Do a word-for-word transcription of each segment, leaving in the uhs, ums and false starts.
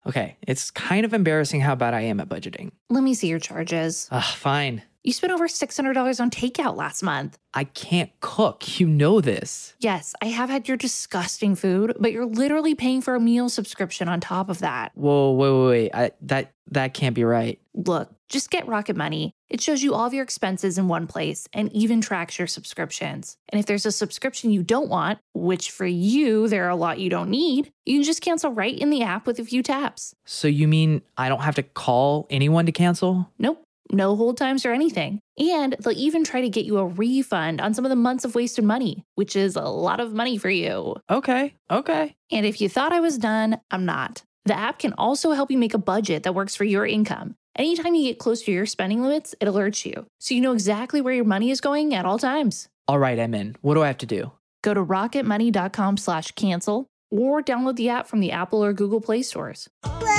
Okay, it's kind of embarrassing how bad I am at budgeting. Let me see your charges. Ugh, fine. You spent over six hundred dollars on takeout last month. I can't cook. You know this. Yes, I have had your disgusting food, but you're literally paying for a meal subscription on top of that. Whoa, wait, wait, wait. I, that, that can't be right. Look, just get Rocket Money. It shows you all of your expenses in one place and even tracks your subscriptions. And if there's a subscription you don't want, which for you, there are a lot you don't need, you can just cancel right in the app with a few taps. So you mean I don't have to call anyone to cancel? Nope. No hold times or anything. And they'll even try to get you a refund on some of the months of wasted money, which is a lot of money for you. Okay, okay. And if you thought I was done, I'm not. The app can also help you make a budget that works for your income. Anytime you get close to your spending limits, it alerts you, so you know exactly where your money is going at all times. All right, I'm in. What do I have to do? Go to rocketmoney.com slash cancel or download the app from the Apple or Google Play stores.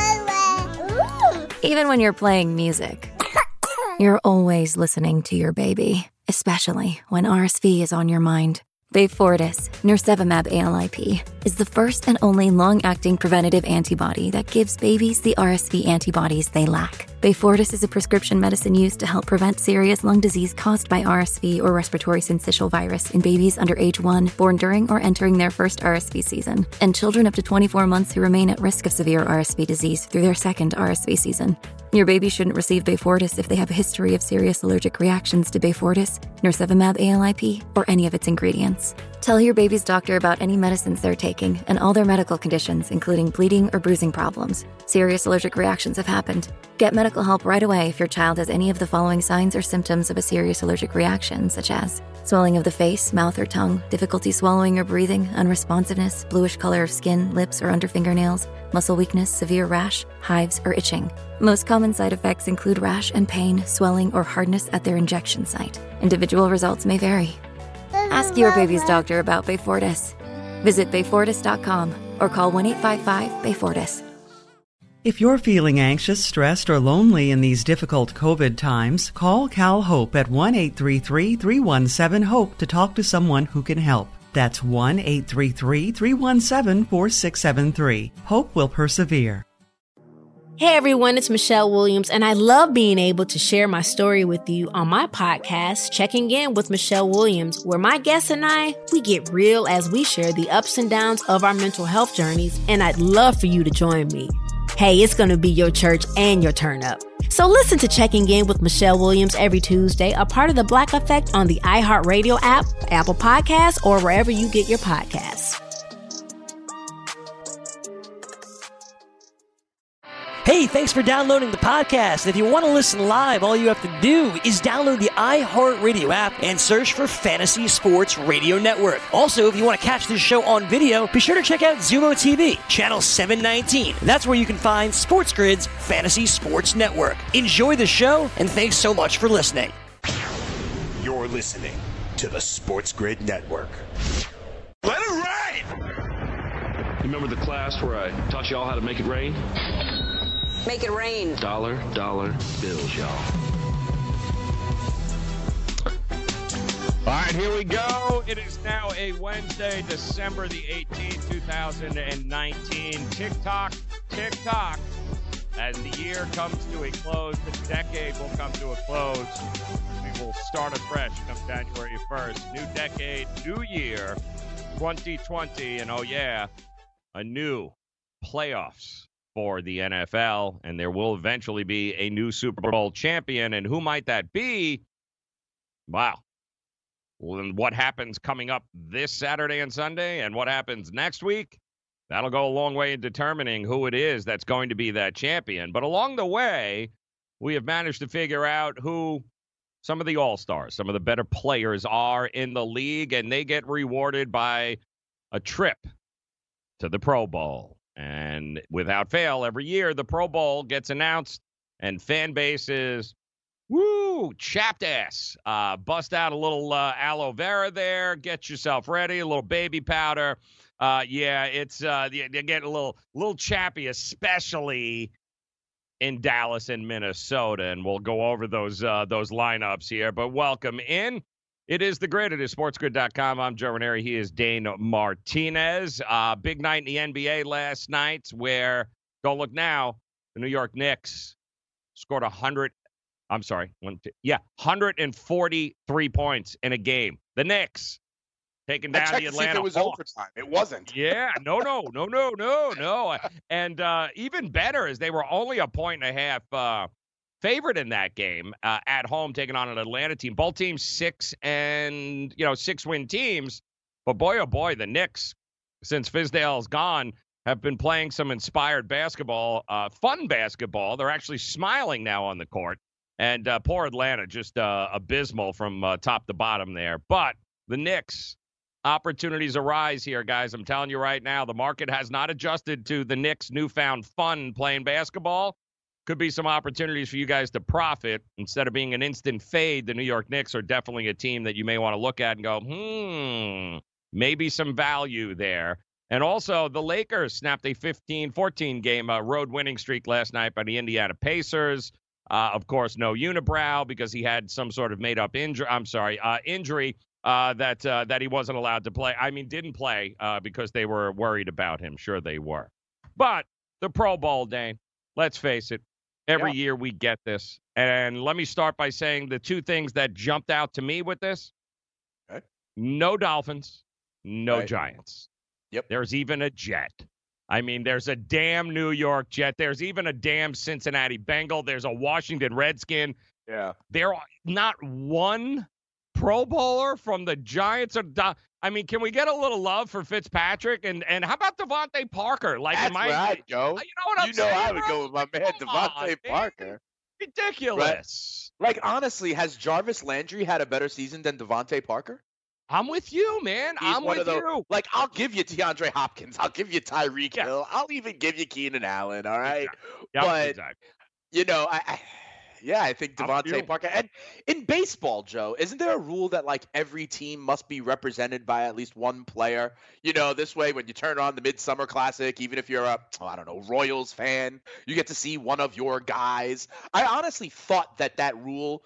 Even when you're playing music, you're always listening to your baby, especially when R S V is on your mind. Beyfortus, nirsevimab A L I P, is the first and only long-acting preventative antibody that gives babies the R S V antibodies they lack. Beyfortus is a prescription medicine used to help prevent serious lung disease caused by R S V or respiratory syncytial virus in babies under age one, born during or entering their first R S V season, and children up to twenty-four months who remain at risk of severe R S V disease through their second R S V season. Your baby shouldn't receive Beyfortus if they have a history of serious allergic reactions to Beyfortus, nirsevimab A L I P, or any of its ingredients. Tell your baby's doctor about any medicines they're taking and all their medical conditions, including bleeding or bruising problems. Serious allergic reactions have happened. Get medical help right away if your child has any of the following signs or symptoms of a serious allergic reaction, such as swelling of the face, mouth, or tongue, difficulty swallowing or breathing, unresponsiveness, bluish color of skin, lips, or under fingernails, muscle weakness, severe rash, hives, or itching. Most common side effects include rash and pain, swelling, or hardness at their injection site. Individual results may vary. Ask your baby's doctor about Beyfortus. Visit Beyfortus dot com or call one eight five five, Beyfortus. If you're feeling anxious, stressed, or lonely in these difficult COVID times, call Cal Hope at one eight three three, three one seven, HOPE to talk to someone who can help. That's one eight three three, three one seven, four six seven three. Hope will persevere. Hey everyone, it's Michelle Williams, and I love being able to share my story with you on my podcast, Checking In with Michelle Williams, where my guests and I, we get real as we share the ups and downs of our mental health journeys, and I'd love for you to join me. Hey, it's going to be your church and your turn up. So listen to Checking In with Michelle Williams every Tuesday, a part of the Black Effect on the iHeartRadio app, Apple Podcasts, or wherever you get your podcasts. Hey, thanks for downloading the podcast. If you want to listen live, all you have to do is download the iHeartRadio app and search for Fantasy Sports Radio Network. Also, if you want to catch this show on video, be sure to check out Zumo T V, channel seven nineteen. That's where you can find Sports Grid's Fantasy Sports Network. Enjoy the show, and thanks so much for listening. You're listening to the Sports Grid Network. Let it rain! You remember the class where I taught y'all how to make it rain? Make it rain. Dollar, dollar bills, y'all. All right, here we go. It is now a Wednesday, December the eighteenth, two thousand nineteen. Tick-tock, tick-tock. As the year comes to a close, the decade will come to a close. We will start afresh come January first. New decade, new year, twenty twenty. And oh, yeah, a new playoffs for the N F L, and there will eventually be a new Super Bowl champion. And who might that be? Wow. Well, then what happens coming up this Saturday and Sunday, and what happens next week? That'll go a long way in determining who it is that's going to be that champion. But along the way, we have managed to figure out who some of the all-stars, some of the better players are in the league, and they get rewarded by a trip to the Pro Bowl. And without fail, every year the Pro Bowl gets announced, and fan bases, woo, chapped ass. Uh, bust out a little uh, aloe vera there. Get yourself ready. A little baby powder. Uh, yeah, it's uh, you get a little little chappy, especially in Dallas and Minnesota. And we'll go over those uh, those lineups here. But welcome in. It is the Grid. It is sports grid dot com. I'm Joe Ranieri. He is Dane Martinez. Uh, big night in the N B A last night where Don't look now. The New York Knicks scored one hundred. I'm sorry. One, two, yeah, one hundred forty-three points in a game. The Knicks taking down the Atlanta to see if it was Hawks. overtime. It wasn't. Yeah, no, no, no, no, no, no. And uh, even better is they were only a point and a half uh, favored in that game uh, at home, taking on an Atlanta team. Both teams six and you know six win teams. But boy, oh boy, the Knicks, since Fizdale's gone, have been playing some inspired basketball, uh, fun basketball. They're actually smiling now on the court. And uh, poor Atlanta, just uh, abysmal from uh, top to bottom there. But the Knicks, opportunities arise here, guys. I'm telling you right now, the market has not adjusted to the Knicks' newfound fun playing basketball. Could be some opportunities for you guys to profit. Instead of being an instant fade, the New York Knicks are definitely a team that you may want to look at and go, hmm, maybe some value there. And also, the Lakers snapped a fifteen fourteen game uh, road winning streak last night by the Indiana Pacers. Uh, of course, no unibrow because he had some sort of made-up injury. I'm sorry, uh, injury uh, that uh, that he wasn't allowed to play. I mean, didn't play uh, because they were worried about him. Sure they were. But the Pro Bowl, Dane, let's face it, every yeah. year we get this. And let me start by saying the two things that jumped out to me with this. Okay. No Dolphins, no right. Giants. Yep. There's even a Jet. I mean, there's a damn New York Jet. There's even a damn Cincinnati Bengal. There's a Washington Redskin. Yeah. There are not one Pro Bowler from the Giants. Or Do- I mean, can we get a little love for Fitzpatrick? And and how about Devontae Parker? Like, That's am I, where I'd go. You know what I'm you know saying? I would bro? go with my man, Come Devontae on, Parker. Man. Ridiculous. Right? Like, honestly, has Jarvis Landry had a better season than Devontae Parker? I'm with you, man. He's I'm one with of the, you. Like, I'll give you DeAndre Hopkins. I'll give you Tyreek yeah. Hill. I'll even give you Keenan Allen, all right? Exactly. Yep, but, exactly. you know, I, I yeah, I think Devontae Parker. And in baseball, Joe, isn't there a rule that, like, every team must be represented by at least one player? You know, this way, when you turn on the Midsummer Classic, even if you're a, oh, I don't know, Royals fan, you get to see one of your guys. I honestly thought that that rule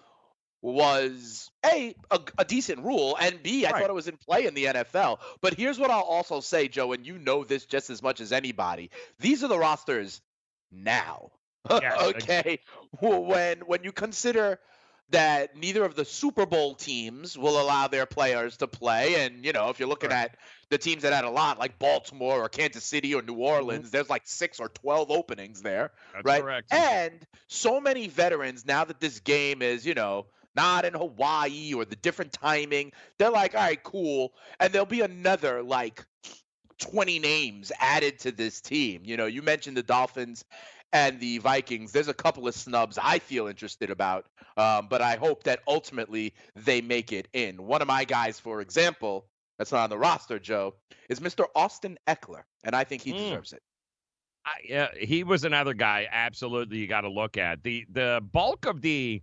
was A, a, a decent rule, and B, I right. thought it was in play in the N F L. But here's what I'll also say, Joe, and you know this just as much as anybody. These are the rosters now. Yeah, okay? When when you consider that neither of the Super Bowl teams will allow their players to play, and, you know, if you're looking right. at the teams that had a lot, like Baltimore or Kansas City or New Orleans, mm-hmm. there's like six or twelve openings there, That's right? Correct. And so many veterans, now that this game is, you know, not in Hawaii or the different timing, they're like, all right, cool. And there'll be another, like, twenty names added to this team. You know, you mentioned the Dolphins and the Vikings. There's a couple of snubs I feel interested about, um, but I hope that ultimately they make it in. One of my guys, for example, that's not on the roster, Joe, is Mister Austin Eckler, and I think he mm. deserves it. I, yeah, he was another guy, absolutely, you got to look at. The The bulk of the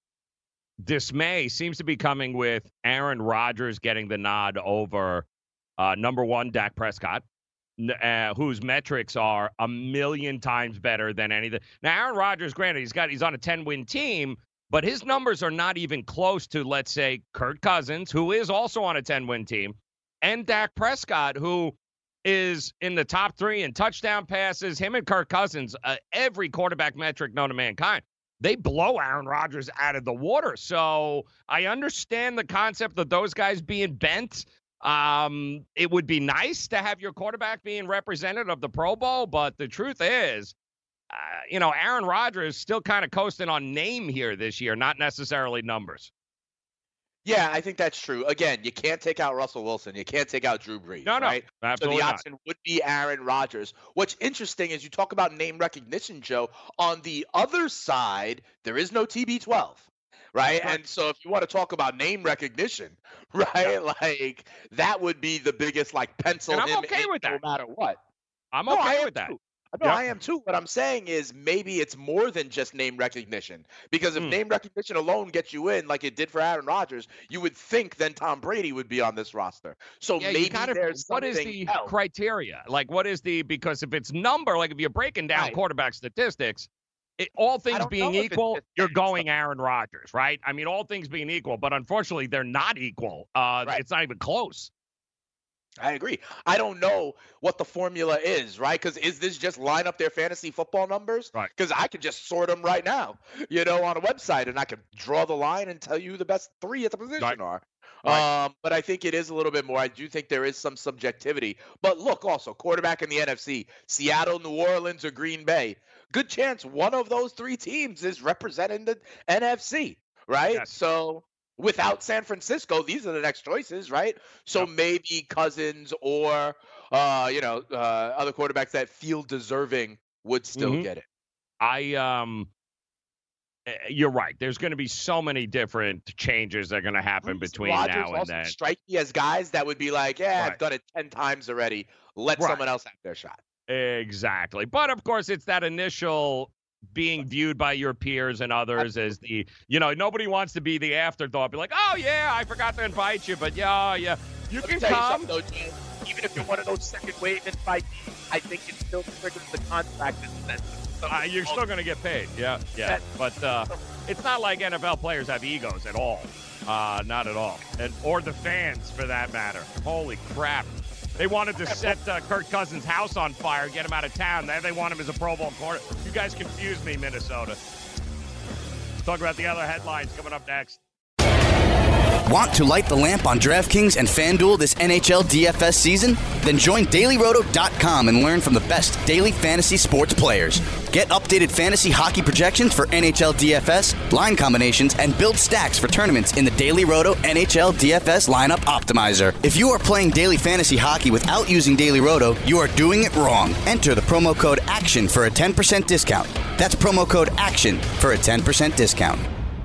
dismay seems to be coming with Aaron Rodgers getting the nod over uh, number one, Dak Prescott, uh, whose metrics are a million times better than anything. Now, Aaron Rodgers, granted, he's got he's on a ten-win team, but his numbers are not even close to, let's say, Kirk Cousins, who is also on a ten-win team, and Dak Prescott, who is in the top three in touchdown passes. Him and Kirk Cousins, uh, every quarterback metric known to mankind. They blow Aaron Rodgers out of the water. So I understand the concept of those guys being bent. Um, it would be nice to have your quarterback being representative of the Pro Bowl, but the truth is, uh, you know, Aaron Rodgers still kind of coasting on name here this year, not necessarily numbers. Yeah, I think that's true. Again, you can't take out Russell Wilson. You can't take out Drew Brees. No, no, right? absolutely So the not. option would be Aaron Rodgers. What's interesting is you talk about name recognition, Joe. On the other side, there is no T B twelve, right? right. And so if you want to talk about name recognition, right, yeah. like that would be the biggest, like, pencil and I'm him okay in with that. no matter what. I'm no, okay with that. Too. No, yep. I am too. What I'm saying is maybe it's more than just name recognition. Because if mm. name recognition alone gets you in, like it did for Aaron Rodgers, you would think then Tom Brady would be on this roster. So yeah, maybe kind of, there's what something is the else. criteria? Like, what is the, because if it's number, like if you're breaking down right. quarterback statistics, it, all things being equal, you're going Aaron Rodgers, right? I mean, all things being equal, but unfortunately, they're not equal. Uh, right. It's not even close. I agree. I don't know what the formula is, right? Because is this just line up their fantasy football numbers? Right. Because I could just sort them right now, you know, on a website, and I could draw the line and tell you who the best three at the position right. are. Right. Um, but I think it is a little bit more. I do think there is some subjectivity. But look, also, quarterback in the N F C, Seattle, New Orleans, or Green Bay. Good chance one of those three teams is representing the N F C, right? Yes. So without San Francisco, these are the next choices, right? So yep. maybe Cousins or, uh, you know, uh, other quarterbacks that feel deserving would still mm-hmm. get it. I, um, you're right. There's going to be so many different changes that are going to happen Bruce between Rodgers now and also then. Strike me as guys that would be like, yeah, right. I've done it ten times already. Let right. someone else have their shot. Exactly. But of course, it's that initial being viewed by your peers and others as the, you know, nobody wants to be the afterthought. Be like, oh, yeah, I forgot to invite you, but yeah, yeah, you Let can me tell come. You though, Jay, even if you're one of those second wave invitees, I think it still triggers the contract. So uh, you're still going to get paid. Yeah, yeah. But uh, it's not like N F L players have egos at all. Uh, not at all. And or the fans, for that matter. Holy crap. They wanted to set uh, Kirk Cousins' house on fire, get him out of town. Now they want him as a Pro Bowl quarterback. You guys confused me, Minnesota. Talk about the other headlines coming up next. Want to light the lamp on DraftKings and FanDuel this N H L D F S season? Then join Daily Roto dot com and learn from the best daily fantasy sports players. Get updated fantasy hockey projections for N H L D F S, line combinations, and build stacks for tournaments in the Daily Roto N H L D F S Lineup Optimizer. If you are playing daily fantasy hockey without using Daily Roto, you are doing it wrong. Enter the promo code ACTION for a ten percent discount. That's promo code ACTION for a ten percent discount.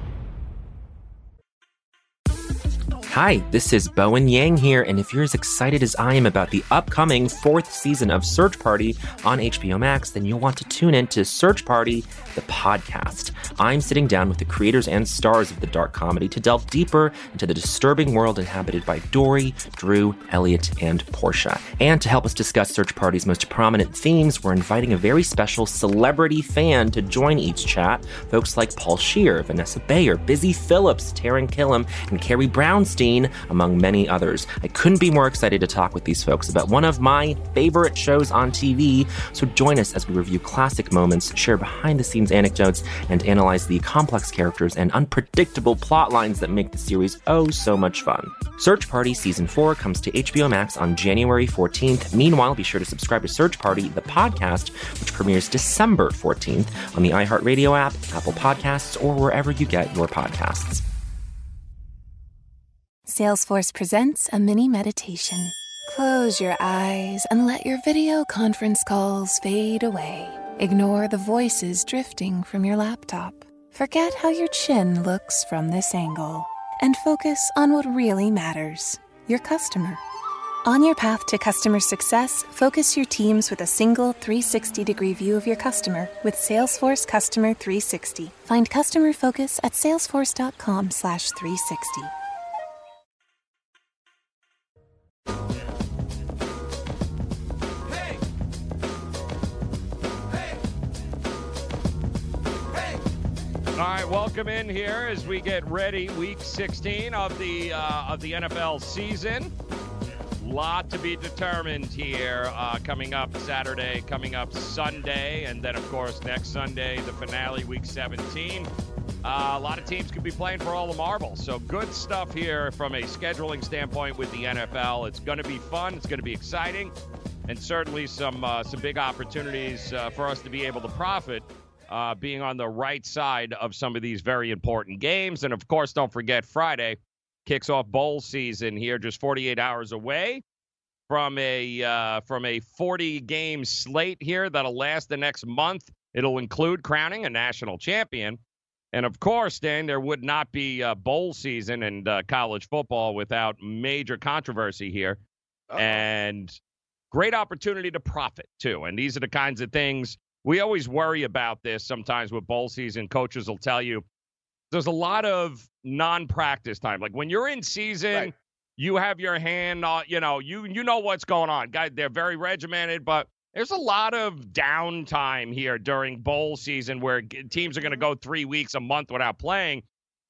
Hi, this is Bowen Yang here, and if you're as excited as I am about the upcoming fourth season of Search Party on H B O Max, then you'll want to tune in to Search Party, the podcast. I'm sitting down with the creators and stars of the dark comedy to delve deeper into the disturbing world inhabited by Dory, Drew, Elliot, and Portia. And to help us discuss Search Party's most prominent themes, we're inviting a very special celebrity fan to join each chat. Folks like Paul Scheer, Vanessa Bayer, Busy Phillips, Taran Killam, and Carrie Brownstein, among many others. I couldn't be more excited to talk with these folks about one of my favorite shows on T V, so join us as we review classic moments, share behind-the-scenes anecdotes, and analyze the complex characters and unpredictable plot lines that make the series oh so much fun. Search Party Season four comes to H B O Max on January fourteenth. Meanwhile, be sure to subscribe to Search Party, the podcast, which premieres December fourteenth on the iHeartRadio app, Apple Podcasts, or wherever you get your podcasts. Salesforce presents a mini meditation. Close your eyes and let your video conference calls fade away. Ignore the voices drifting from your laptop. Forget how your chin looks from this angle. And focus on what really matters, your customer. On your path to customer success, focus your teams with a single three sixty degree view of your customer with Salesforce Customer three sixty. Find customer focus at salesforce.com slash 360. All right, welcome in here as we get ready. Week sixteen of the uh, of the N F L season. Lot to be determined here. Uh, coming up Saturday, coming up Sunday, and then of course next Sunday the finale, Week seventeen. Uh, a lot of teams could be playing for all the marbles. So good stuff here from a scheduling standpoint with the N F L. It's going to be fun. It's going to be exciting, and certainly some uh, some big opportunities uh, for us to be able to profit. Uh, being on the right side of some of these very important games. And, of course, don't forget, Friday kicks off bowl season here, just forty-eight hours away from a uh, from a forty-game slate here that'll last the next month. It'll include crowning a national champion. And, of course, Dan, there would not be uh, bowl season and uh, college football without major controversy here. Uh-oh. And great opportunity to profit, too. And these are the kinds of things we always worry about this sometimes with bowl season. Coaches will tell you there's a lot of non-practice time. Like when you're in season, right. you have your hand on, you know, you you know what's going on. Guys, they're very regimented, but there's a lot of downtime here during bowl season where teams are going to go three weeks, a month without playing.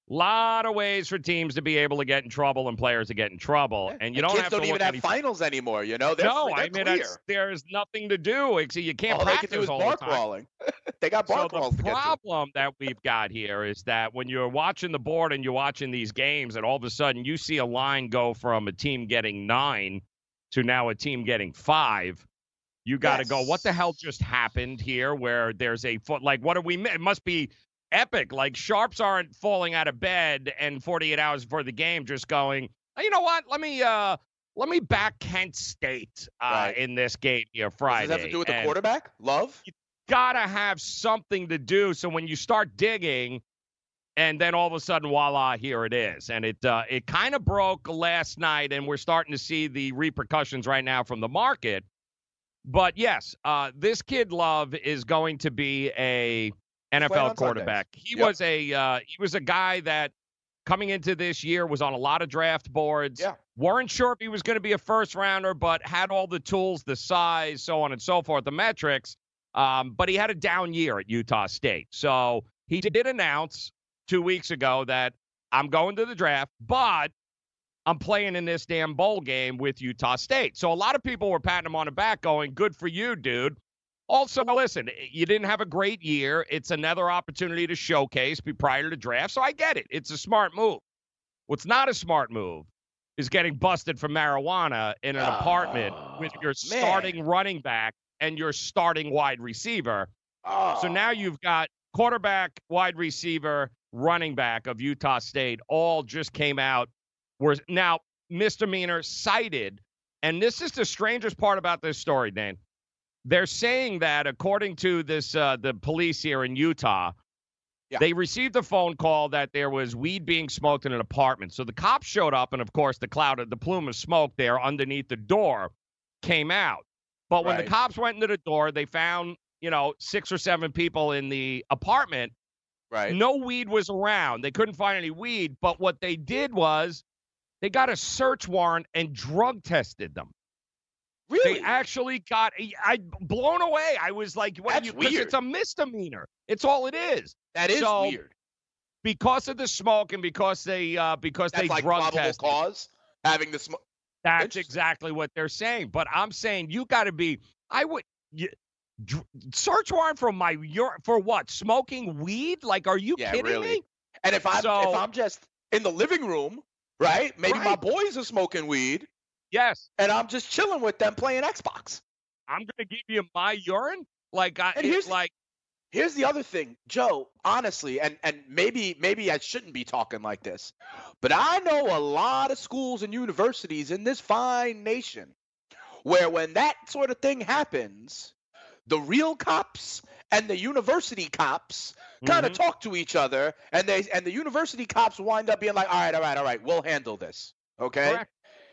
lot of ways for teams to be able to get in trouble and players to get in trouble, yeah. and you and don't kids have don't to even look have any... finals anymore. You know, they're, no, they're I mean clear. there's nothing to do. You can't all practice they can do is all bar the time. crawling. They got bar so crawls the to get to. problem that we've got here is that when you're watching the board and you're watching these games, and all of a sudden you see a line go from a team getting nine to now a team getting five. You got to yes. go, what the hell just happened here where there's a foot? Like, what are we? It must be epic. Like, sharps aren't falling out of bed and forty-eight hours before the game just going, you know what? Let me uh, let me back Kent State uh, right. in this game here Friday. Does it have to do with and the quarterback? Love? You got to have something to do. So when you start digging, and then all of a sudden, voila, here it is. And it uh, it kind of broke last night, and we're starting to see the repercussions right now from the market. But, yes, uh, this kid Love is going to be a N F L quarterback. Sundays. He yep. was a uh, he was a guy that coming into this year was on a lot of draft boards. Yeah. Weren't sure if he was going to be a first rounder, but had all the tools, the size, so on and so forth, the metrics. Um, but he had a down year at Utah State. So he did announce two weeks ago that I'm going to the draft, but I'm playing in this damn bowl game with Utah State. So a lot of people were patting him on the back going, good for you, dude. Also, listen, you didn't have a great year. It's another opportunity to showcase prior to the draft. So I get it. It's a smart move. What's not a smart move is getting busted for marijuana in an oh, apartment with your man. starting running back and your starting wide receiver. Oh. So now you've got quarterback, wide receiver, running back of Utah State all just came out. Were now misdemeanor cited, and this is the strangest part about this story, Dan. They're saying that according to this, uh, the police here in Utah, yeah. they received a phone call that there was weed being smoked in an apartment. So the cops showed up, and of course, the cloud of the plume of smoke there underneath the door came out. But when right. the cops went into the door, they found, you know, six or seven people in the apartment. Right. No weed was around. They couldn't find any weed. But what they did was they got a search warrant and drug tested them. Really? They actually got – I blown away. I was like, what That's you, weird. It's a misdemeanor. It's all it is. That is so, weird. Because of the smoke and because they uh, because That's they like drug probable tested. cause, having the smoke. That's exactly what they're saying. But I'm saying you got to be – I would you, dr- – search warrant for my – for what? Smoking weed? Like, are you yeah, kidding really. me? And if I'm, so, if I'm just in the living room – right? Maybe right. my boys are smoking weed. Yes. And I'm just chilling with them playing Xbox. I'm going to give you my urine? Like, I, and here's, like, here's the other thing, Joe, honestly, and, and maybe maybe I shouldn't be talking like this, but I know a lot of schools and universities in this fine nation where when that sort of thing happens, the real cops and the university cops kind of mm-hmm. talk to each other, and they and the university cops wind up being like, all right, all right, all right, we'll handle this, okay? Correct.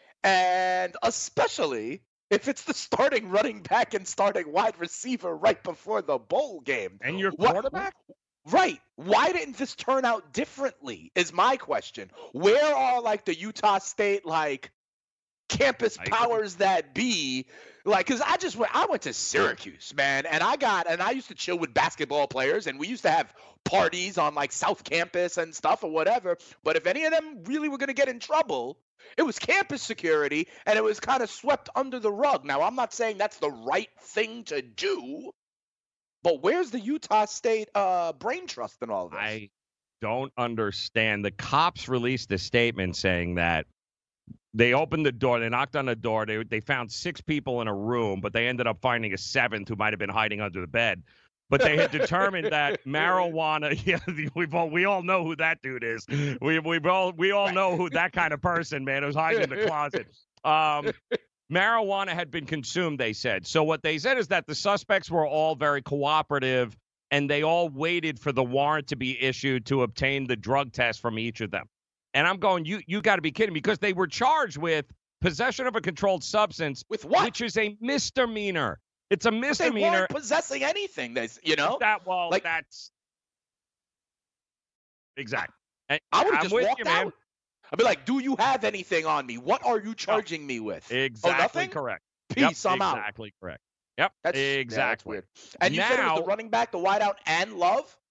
And especially if it's the starting running back and starting wide receiver right before the bowl game. And your what, quarterback? Right. Why didn't this turn out differently is my question. Where are, like, the Utah State, like, campus powers that be? Like, because I just went, I went to Syracuse, man, and I got, and I used to chill with basketball players, and we used to have parties on, like, South Campus and stuff or whatever. But if any of them really were going to get in trouble, it was campus security, and it was kind of swept under the rug. Now, I'm not saying that's the right thing to do, but where's the Utah State uh, brain trust in all of this? I don't understand. The cops released a statement saying that they opened the door. They knocked on the door. They they found six people in a room, but they ended up finding a seventh who might have been hiding under the bed. But they had determined that marijuana. Yeah, we've all we all know who that dude is. We we all we all know who that kind of person, man, who's hiding in the closet. Um, marijuana had been consumed, they said. So what they said is that the suspects were all very cooperative, and they all waited for the warrant to be issued to obtain the drug test from each of them. And I'm going, you you got to be kidding me, because they were charged with possession of a controlled substance, with what? Which is a misdemeanor. It's a misdemeanor. But they weren't possessing anything. That's, you know, that well, like, that's exactly. And I would have just with walked you, man. out. I'd be like, "Do you have anything on me? What are you charging me with?" Exactly oh, nothing? correct. Peace. Yep, I'm out. Exactly correct. Yep. That's exactly. Yeah, that's weird. And you now, said it was the running back, the wideout, and Love.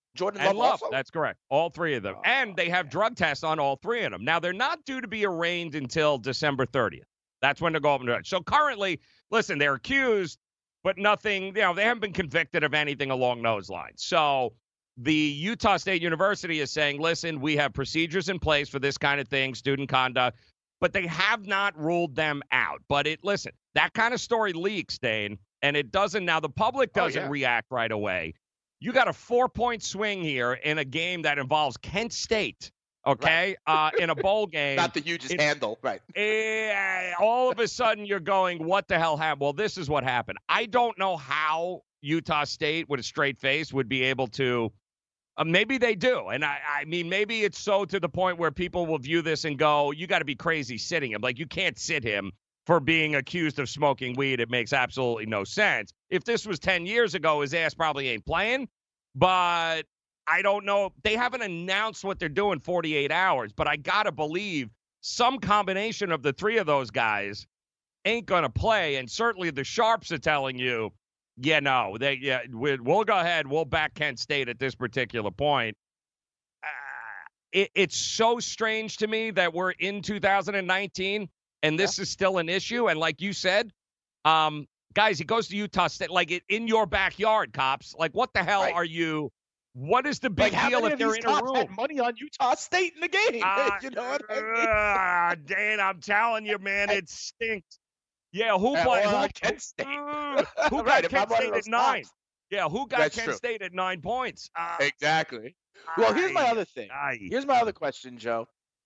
Jordan and Love, Love. also? That's correct. All three of them. Oh, and they have man. drug tests on all three of them. Now, they're not due to be arraigned until December thirtieth. That's when they're going to. So currently, listen, they're accused, but nothing, you know, they haven't been convicted of anything along those lines. So the Utah State University is saying, listen, we have procedures in place for this kind of thing, student conduct, but they have not ruled them out. But it, listen, that kind of story leaks, Dane, and it doesn't. Now, the public doesn't oh, yeah. react right away. You got a four-point swing here in a game that involves Kent State, okay, right. uh, in a bowl game. Not the hugest it, handle, right. It, all of a sudden, you're going, what the hell happened? Well, this is what happened. I don't know how Utah State, with a straight face, would be able to uh, – maybe they do. And, I, I mean, maybe it's so to the point where people will view this and go, you got to be crazy sitting him. Like, you can't sit him for being accused of smoking weed. It makes absolutely no sense. If this was ten years ago, his ass probably ain't playing. But I don't know. They haven't announced what they're doing forty-eight hours. But I got to believe some combination of the three of those guys ain't going to play. And certainly the Sharps are telling you, yeah, no, they, yeah, we, we'll go ahead. We'll back Kent State at this particular point. Uh, it, it's so strange to me that we're in two thousand nineteen. And this yeah. is still an issue. And like you said, um, guys, he goes to Utah State, like it in your backyard, cops. Like, what the hell right. are you? What is the big like, deal if they're in a room? Had money on Utah State in the game. Uh, you know what I mean? uh, Dan, I'm telling you, man, it stinks. Yeah, who yeah, played? Who, Kent State? Uh, who got right, Kent State at nine? Tops. Yeah, who got That's Kent true. State at nine points? Uh, exactly. Well, here's my other thing. Aye. Here's my other question, Joe.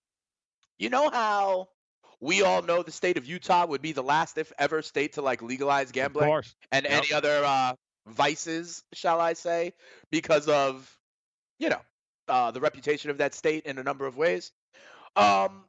You know how we all know the state of Utah would be the last, if ever, state to like legalize gambling of course. and yep. any other uh, vices, shall I say, because of, you know, uh, the reputation of that state in a number of ways. Um,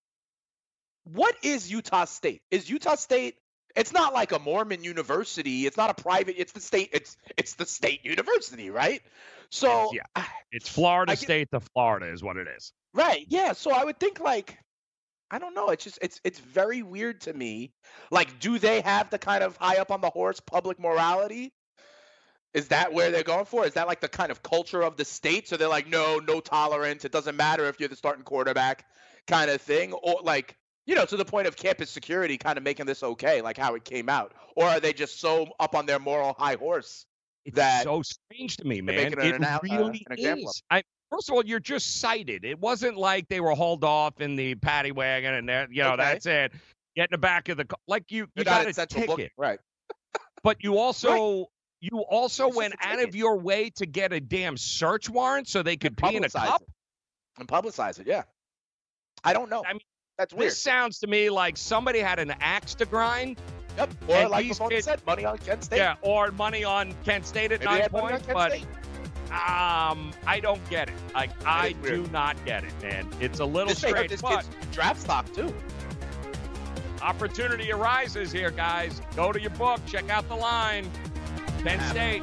what is Utah State? Is Utah State? It's not like a Mormon university. It's not a private. It's the state. It's it's the state university, right? So it's, yeah, it's Florida I, State to Florida is what it is. Right. Yeah. So I would think like. I don't know. It's just it's it's very weird to me. Like, do they have the kind of high up on the horse public morality? Is that where they're going for? Is that like the kind of culture of the state? So they're like, no, no tolerance. It doesn't matter if you're the starting quarterback kind of thing. Or like, you know, to the point of campus security kind of making this okay, like how it came out. Or are they just so up on their moral high horse it's that so strange to me, man. It, it an, really uh, is. I First of all, you're just cited. It wasn't like they were hauled off in the paddy wagon and that, you know, okay. that's it. Get in the back of the car. Like you, you got a ticket. Book, right. But you also, right. you also it's went out of your way to get a damn search warrant so they could pee in a cup. It. And publicize it, yeah. I don't know. I mean, that's weird. This sounds to me like somebody had an axe to grind. Yep. Or like Ramon said, money on Kent State. Yeah, or money on Kent State at Maybe nine points. But State. Um, I don't get it. Like, I do not get it, man. It's a little this strange, this but kid's draft stock too. Opportunity arises here, guys. Go to your book. Check out the line. Penn State.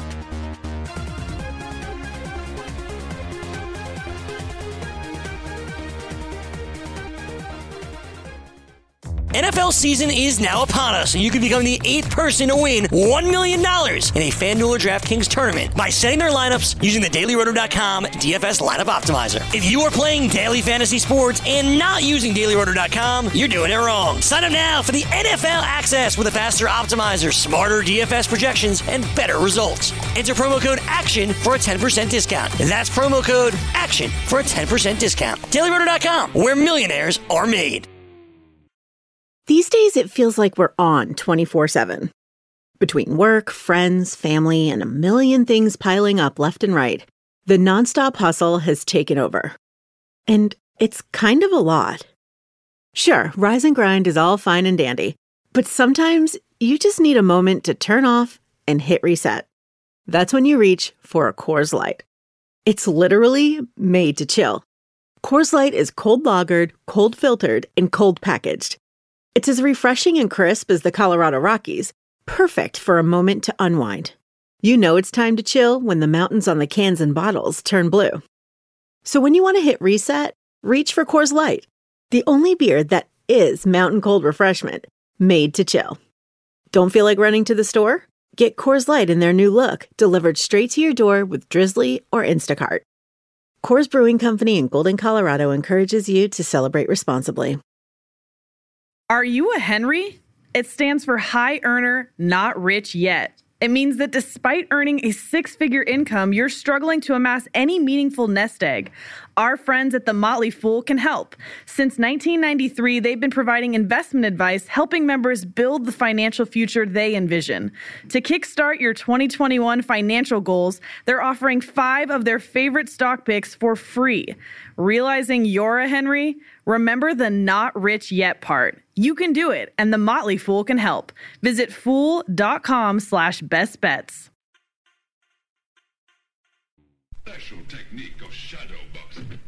N F L season is now upon us, and you can become the eighth person to win one million dollars in a FanDuel or DraftKings tournament by setting their lineups using the Daily Roto dot com D F S Lineup Optimizer. If you are playing daily fantasy sports and not using Daily Roto dot com, you're doing it wrong. Sign up now for the N F L access with a faster optimizer, smarter D F S projections, and better results. Enter promo code ACTION for a ten percent discount. That's promo code ACTION for a ten percent discount. Daily Roto dot com, where millionaires are made. These days, it feels like we're on twenty-four seven. Between work, friends, family, and a million things piling up left and right, the nonstop hustle has taken over. And it's kind of a lot. Sure, rise and grind is all fine and dandy, but sometimes you just need a moment to turn off and hit reset. That's when you reach for a Coors Light. It's literally made to chill. Coors Light is cold lagered, cold filtered, and cold packaged. It's as refreshing and crisp as the Colorado Rockies, perfect for a moment to unwind. You know it's time to chill when the mountains on the cans and bottles turn blue. So when you want to hit reset, reach for Coors Light, the only beer that is mountain cold refreshment, made to chill. Don't feel like running to the store? Get Coors Light in their new look, delivered straight to your door with Drizzly or Instacart. Coors Brewing Company in Golden, Colorado encourages you to celebrate responsibly. Are you a Henry? It stands for High Earner, Not Rich Yet. It means that despite earning a six-figure income, you're struggling to amass any meaningful nest egg. Our friends at The Motley Fool can help. Since nineteen ninety-three, they've been providing investment advice, helping members build the financial future they envision. To kickstart your twenty twenty-one financial goals, they're offering five of their favorite stock picks for free. Realizing you're a Henry? Remember the not rich yet part. You can do it, and The Motley Fool can help. Visit fool.com slash best bets. Special technique of shadow boxing.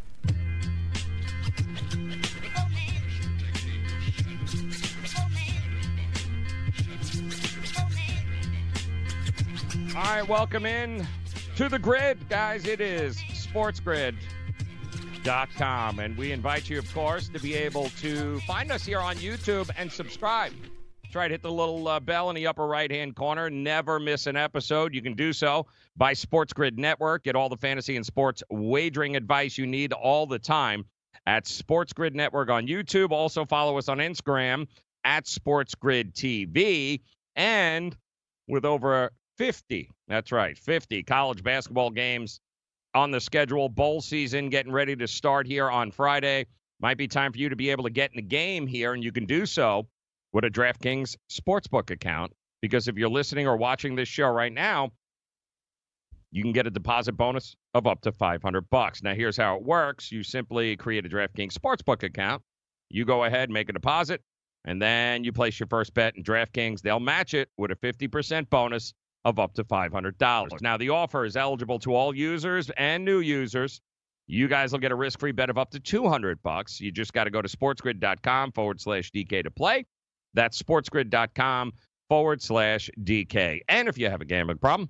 All right, welcome in to the grid, guys. It is sports grid dot com, and we invite you, of course, to be able to find us here on YouTube and subscribe. Try to hit the little uh, bell in the upper right-hand corner. Never miss an episode. You can do so by Sports Grid Network. Get all the fantasy and sports wagering advice you need all the time at Sports Grid Network on YouTube. Also follow us on Instagram at Sports Grid T V. And with over fifty, that's right, fifty college basketball games on the schedule, bowl season getting ready to start here on Friday. Might be time for you to be able to get in the game here, and you can do so with a DraftKings Sportsbook account, because if you're listening or watching this show right now, you can get a deposit bonus of up to five hundred bucks. Now, here's how it works. You simply create a DraftKings Sportsbook account. You go ahead, make a deposit, and then you place your first bet in DraftKings. They'll match it with a fifty percent bonus of up to five hundred dollars. Now, the offer is eligible to all users and new users. You guys will get a risk-free bet of up to two hundred bucks. You just got to go to sportsgrid.com forward slash DK to play. That's sportsgrid.com forward slash DK. And if you have a gambling problem,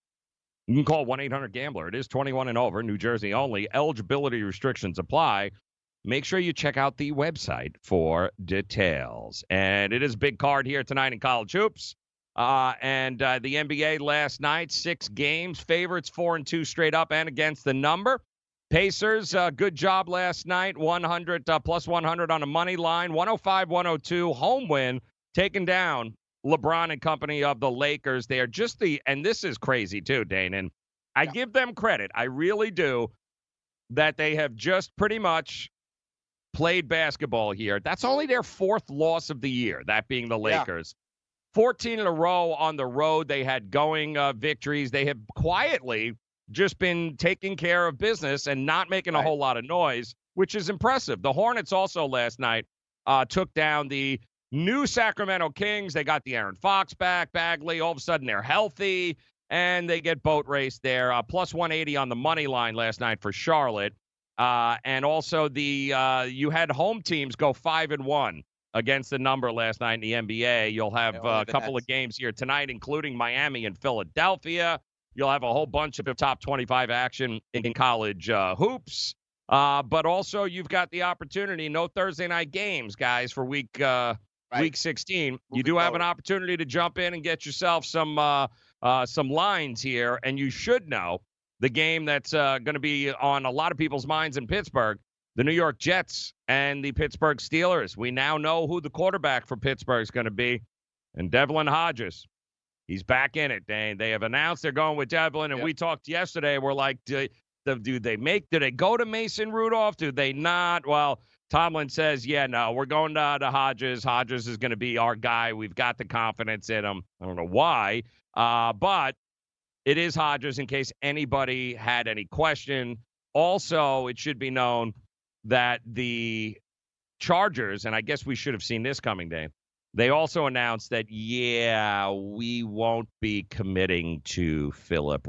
you can call one eight hundred gambler. It is twenty-one and over, New Jersey only. Eligibility restrictions apply. Make sure you check out the website for details. And it is a big card here tonight in college hoops. Uh, and uh, the N B A last night, six games, favorites four and two straight up and against the number. Pacers, uh, good job last night, one hundred uh, plus one hundred on a money line, one oh five one oh two, home win, taking down LeBron and company of the Lakers. They are just the, and this is crazy too, Dane, and I yeah. give them credit, I really do, that they have just pretty much played basketball here. That's only their fourth loss of the year, that being the Lakers. Yeah. fourteen in a row on the road. They had going uh, victories. They have quietly just been taking care of business and not making a whole lot of noise, which is impressive. The Hornets also last night uh, took down the new Sacramento Kings. They got the Aaron Fox back, Bagley. All of a sudden they're healthy, and they get boat raced there. Uh, plus one eighty on the money line last night for Charlotte. Uh, and also the uh, you had home teams go five and one against the number last night in the N B A. You'll have uh, a couple of games here tonight, including Miami and Philadelphia. You'll have a whole bunch of top twenty-five action in college uh, hoops. Uh, but also you've got the opportunity, no Thursday night games, guys, for week uh, right. week sixteen. Moving you do have forward. An opportunity to jump in and get yourself some uh, uh, some lines here. And you should know the game that's uh, going to be on a lot of people's minds in Pittsburgh, the New York Jets and the Pittsburgh Steelers. We now know who the quarterback for Pittsburgh is going to be, and Devlin Hodges. He's back in it, Dane. They have announced they're going with Devlin, and yep. we talked yesterday. We're like, do, do they make, do they go to Mason Rudolph? Do they not? Well, Tomlin says, yeah, no, we're going to, to Hodges. Hodges is going to be our guy. We've got the confidence in him. I don't know why, uh, but it is Hodges in case anybody had any question. Also, it should be known that the Chargers, and I guess we should have seen this coming, Dane, they also announced that, yeah, we won't be committing to Phillip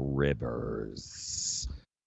Rivers.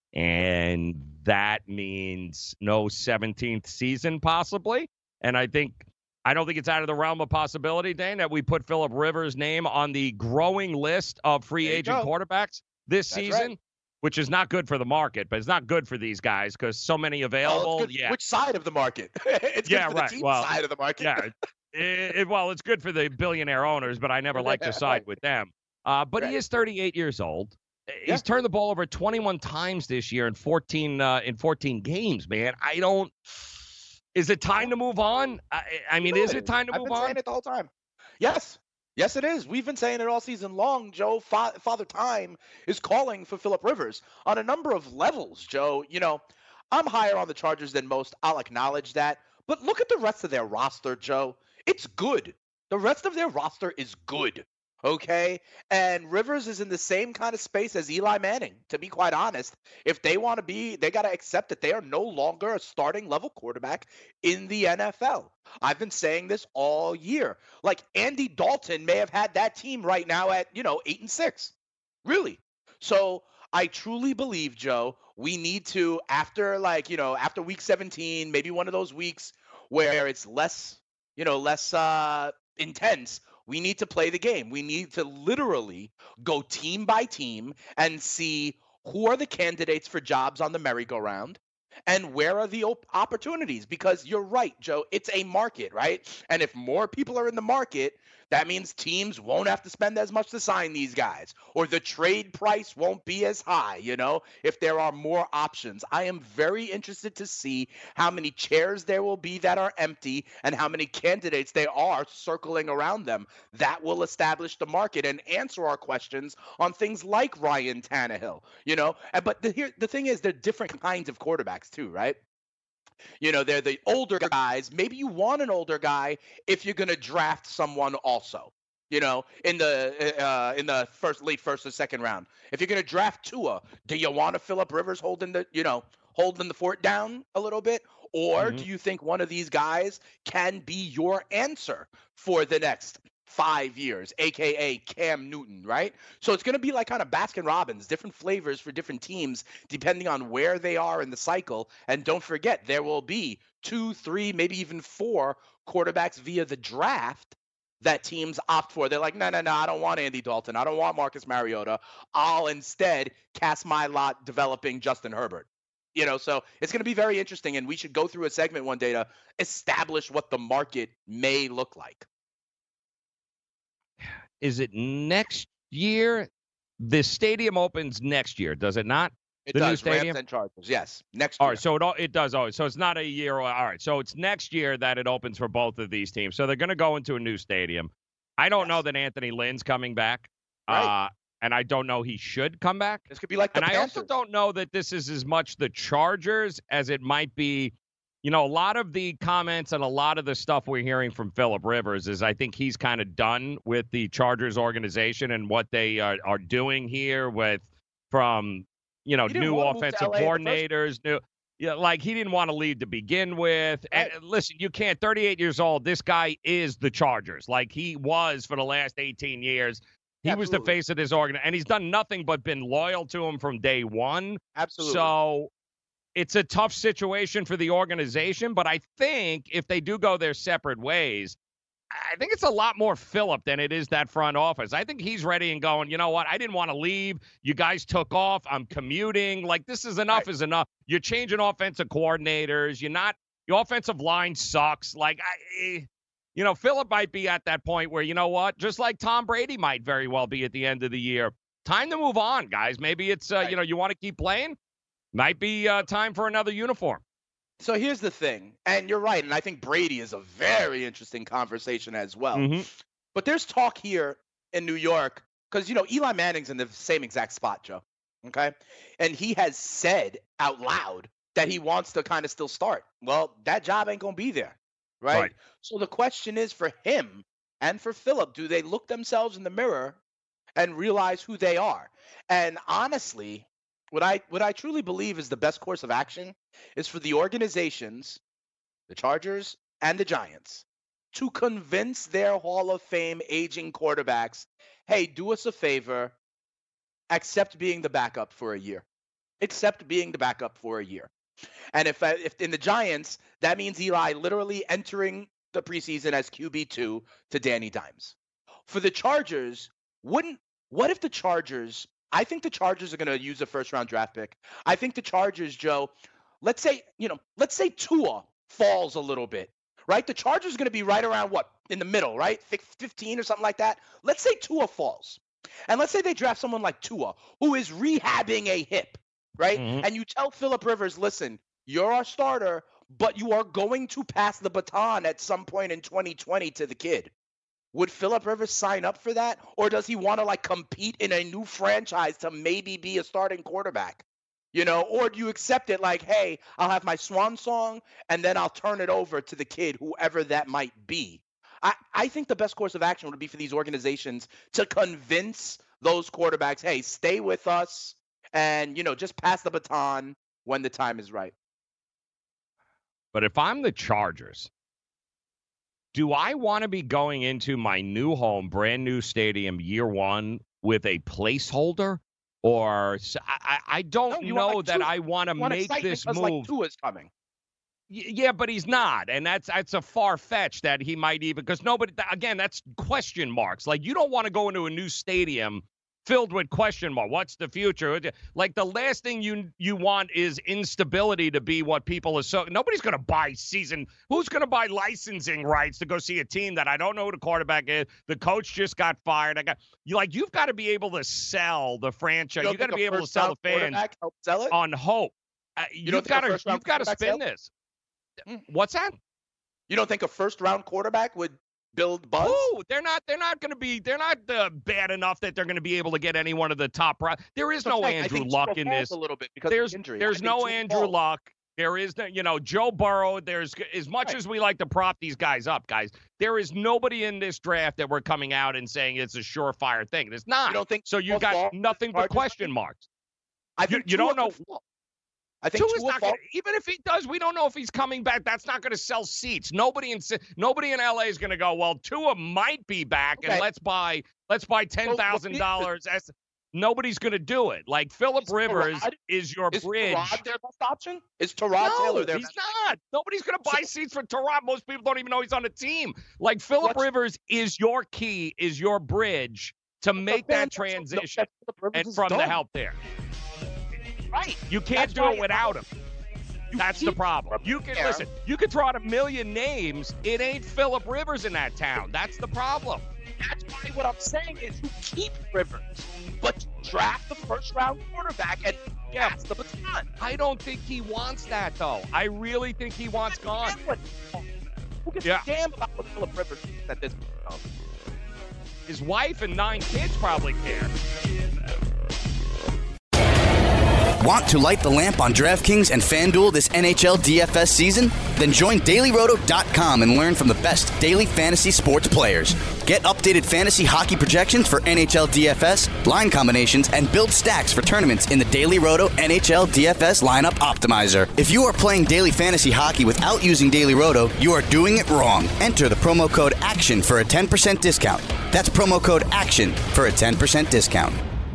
And that means no seventeenth season, possibly. And I think, I don't think it's out of the realm of possibility, Dane, that we put Phillip Rivers' name on the growing list of free agent go. quarterbacks this That's season. Right. Which is not good for the market, but it's not good for these guys because so many available. Well, yeah. Which side of the market? It's yeah, good for right. the team well, side of the market. yeah. It, it, well, it's good for the billionaire owners, but I never like to side with them. Uh, but Right. he is thirty-eight years old. Yeah. He's turned the ball over twenty-one times this year in fourteen uh, in fourteen games, man. I don't Is it time to move on? I, I mean, is it time to I've move been on? saying it the whole time. Yes. Yes, it is. We've been saying it all season long, Joe. Fa- Father Time is calling for Phillip Rivers on a number of levels, Joe. You know, I'm higher on the Chargers than most. I'll acknowledge that. But look at the rest of their roster, Joe. It's good. The rest of their roster is good. Okay? And Rivers is in the same kind of space as Eli Manning, to be quite honest. If they want to be, they got to accept that they are no longer a starting level quarterback in the N F L. I've been saying this all year. Like Andy Dalton may have had that team right now at, you know, eight and six. Really. So I truly believe, Joe, we need to, after like, you know, after week seventeen, maybe one of those weeks where it's less, you know, less uh, intense, we need to play the game. We need to literally go team by team and see who are the candidates for jobs on the merry-go-round and where are the op- opportunities. Because you're right, Joe, it's a market, right? And if more people are in the market, that means teams won't have to spend as much to sign these guys, or the trade price won't be as high, you know, if there are more options. I am very interested to see how many chairs there will be that are empty and how many candidates there are circling around them. That will establish the market and answer our questions on things like Ryan Tannehill, you know. And but the, here, the thing is, they're different kinds of quarterbacks too, right? You know, they're the older guys. Maybe you want an older guy if you're going to draft someone also, you know, in the uh, in the first late first or second round. If you're going to draft Tua, do you want a Phillip Rivers holding the, you know, holding the fort down a little bit? Or Mm-hmm. do you think one of these guys can be your answer for the next five years, a k a. Cam Newton, right? So it's going to be like kind of Baskin-Robbins, different flavors for different teams, depending on where they are in the cycle. And don't forget, there will be two, three, maybe even four quarterbacks via the draft that teams opt for. They're like, no, no, no, I don't want Andy Dalton. I don't want Marcus Mariota. I'll instead cast my lot developing Justin Herbert. You know, so it's going to be very interesting, and we should go through a segment one day to establish what the market may look like. Is it next year? The stadium opens next year, does it not? It the does. new stadium? Rams and Chargers. Yes, next All year. right, so it all, it does always. So it's not a year. All right, so it's next year that it opens for both of these teams. So they're going to go into a new stadium. I don't know that Anthony Lynn's coming back, Right. uh, and I don't know he should come back. This could be like the And I Panthers. also don't know that this is as much the Chargers as it might be. You know, a lot of the comments and a lot of the stuff we're hearing from Phillip Rivers is I think he's kind of done with the Chargers organization and what they are, are doing here with from, you know, He didn't new wanna move to offensive L A in the first coordinators, new yeah, like he didn't want to leave to begin with. And listen, you can't, thirty-eight years old, this guy is the Chargers. Like he was for the last eighteen years. He was the Absolutely. face of this organ, and he's done nothing but been loyal to him from day one. Absolutely. So it's a tough situation for the organization, but I think if they do go their separate ways, I think it's a lot more Phillip than it is that front office. I think he's ready and going, you know what? I didn't want to leave. You guys took off. I'm commuting. Like, this is enough Right. is enough. You're changing offensive coordinators. You're not – your offensive line sucks. Like, I, you know, Phillip might be at that point where, you know what? Just like Tom Brady might very well be at the end of the year. Time to move on, guys. Maybe it's, uh, Right. you know, you want to keep playing? Might be uh, time for another uniform. So here's the thing, and you're right, and I think Brady is a very interesting conversation as well. Mm-hmm. But there's talk here in New York, because, you know, Eli Manning's in the same exact spot, Joe, okay? And he has said out loud that he wants to kind of still start. Well, that job ain't going to be there, right? Right. So the question is for him and for Phillip, do they look themselves in the mirror and realize who they are? And honestly, What I what I truly believe is the best course of action is for the organizations, the Chargers and the Giants, to convince their Hall of Fame aging quarterbacks, hey, do us a favor, accept being the backup for a year. Accept being the backup for a year. And if if in the Giants, that means Eli literally entering the preseason as Q B two to Danny Dimes. For the Chargers, wouldn't what if the Chargers I think the Chargers are going to use a first-round draft pick. I think the Chargers, Joe, let's say, you know, let's say Tua falls a little bit, right? The Chargers are going to be right around, what, in the middle, right? fifteen or something like that. Let's say Tua falls. And let's say they draft someone like Tua, who is rehabbing a hip, right? Mm-hmm. And you tell Phillip Rivers, listen, you're our starter, but you are going to pass the baton at some point in twenty twenty to the kid. Would Phillip Rivers sign up for that? Or does he want to like compete in a new franchise to maybe be a starting quarterback? You know, or do you accept it like, hey, I'll have my swan song and then I'll turn it over to the kid, whoever that might be. I, I think the best course of action would be for these organizations to convince those quarterbacks, hey, stay with us and, you know, just pass the baton when the time is right. But if I'm the Chargers, do I want to be going into my new home, brand new stadium, year one with a placeholder? Or I, I don't no, know like that Tua, I want to make this move. Like Tua's coming. Yeah, but he's not, and that's that's a far fetch that he might even because nobody. Again, that's question marks. Like you don't want to go into a new stadium filled with question marks. What's the future? Like the last thing you you want is instability to be what people are so. Nobody's going to buy season. Who's going to buy licensing rights to go see a team that I don't know who the quarterback is? The coach just got fired. I got you. Like you've got to be able to sell the franchise. You, you got to be able to sell the fans help sell it? on hope. Uh, you you've got to you've got to spin this. What's that? You don't think a first round quarterback would build buzz? Oh, they're not. They're not going to be. They're not uh, bad enough that they're going to be able to get any one of the top. Pro- there is no Andrew Luck in this. A little bit because there's of injury. there's no Andrew Luck. There is no, you know, Joe Burrow. There's as much right. as we like to prop these guys up, guys. There is nobody in this draft that we're coming out and saying it's a surefire thing. It's not. You don't think so? You got nothing but question marks. I think you, you don't know. I think Tua's not gonna, even if he does, we don't know if he's coming back. That's not going to sell seats. Nobody in nobody in L A is going to go, well, Tua might be back, okay. and let's buy let's buy ten thousand dollars. Nobody's going to do it. Like Phillip Rivers Tyrod, is your is bridge. Is Tyrod their best option? Is Tyrod no, Taylor their he's best not. Option? Nobody's going to buy so, seats for Tyrod. Most people don't even know he's on the team. Like Phillip Rivers is your key, is your bridge to make that transition and from the help there. Right. You can't That's do it without him. You That's the problem. You can there. listen. You can throw out a million names. It ain't Phillip Rivers in that town. That's the problem. That's why what I'm saying is you keep Rivers, but you draft the first round quarterback and yeah. pass the baton. I don't think he wants that though. I really think he wants gone. Who gives yeah. a damn about what Phillip Rivers thinks at this point? His wife and nine kids probably care. Want to light the lamp on DraftKings and FanDuel this N H L D F S season? Then join Daily Roto dot com and learn from the best daily fantasy sports players. Get updated fantasy hockey projections for N H L D F S, line combinations, and build stacks for tournaments in the Daily Roto N H L D F S Lineup Optimizer. If you are playing daily fantasy hockey without using Daily Roto, you are doing it wrong. Enter the promo code ACTION for a ten percent discount. That's promo code ACTION for a ten percent discount.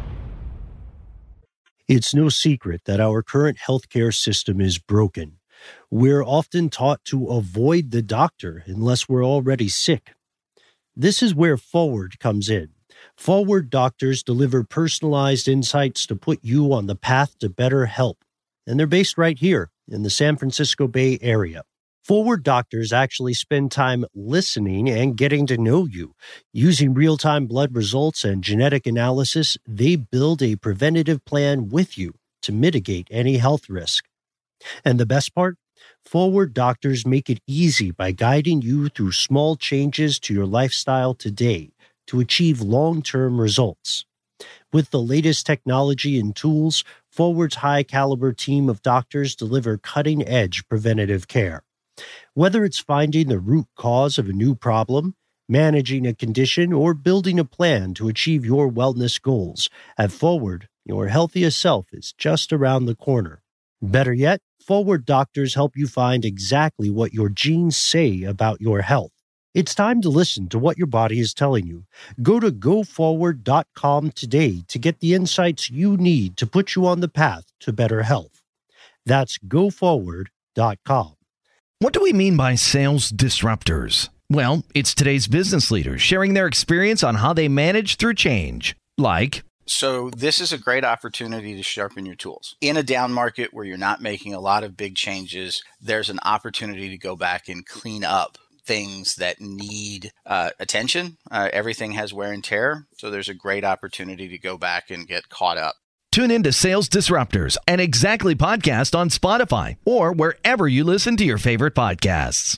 It's no secret that our current healthcare system is broken. We're often taught to avoid the doctor unless we're already sick. This is where Forward comes in. Forward doctors deliver personalized insights to put you on the path to better health. And they're based right here in the San Francisco Bay Area. Forward doctors actually spend time listening and getting to know you. Using real-time blood results and genetic analysis, they build a preventative plan with you to mitigate any health risk. And the best part? Forward doctors make it easy by guiding you through small changes to your lifestyle today to achieve long-term results. With the latest technology and tools, Forward's high-caliber team of doctors deliver cutting-edge preventative care. Whether it's finding the root cause of a new problem, managing a condition, or building a plan to achieve your wellness goals, at Forward, your healthiest self is just around the corner. Better yet, Forward doctors help you find exactly what your genes say about your health. It's time to listen to what your body is telling you. Go to go forward dot com today to get the insights you need to put you on the path to better health. That's go forward dot com. What do we mean by sales disruptors? Well, it's today's business leaders sharing their experience on how they manage through change. Like, so this is a great opportunity to sharpen your tools. In a down market where you're not making a lot of big changes, there's an opportunity to go back and clean up things that need uh, attention. Uh, everything has wear and tear. So there's a great opportunity to go back and get caught up. Tune in to Sales Disruptors, an Exactly podcast on Spotify or wherever you listen to your favorite podcasts.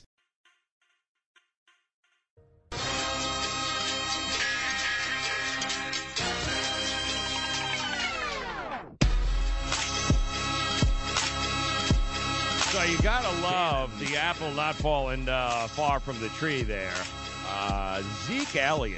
So you gotta love the apple not falling uh, far from the tree there. Uh, Zeke Elliott,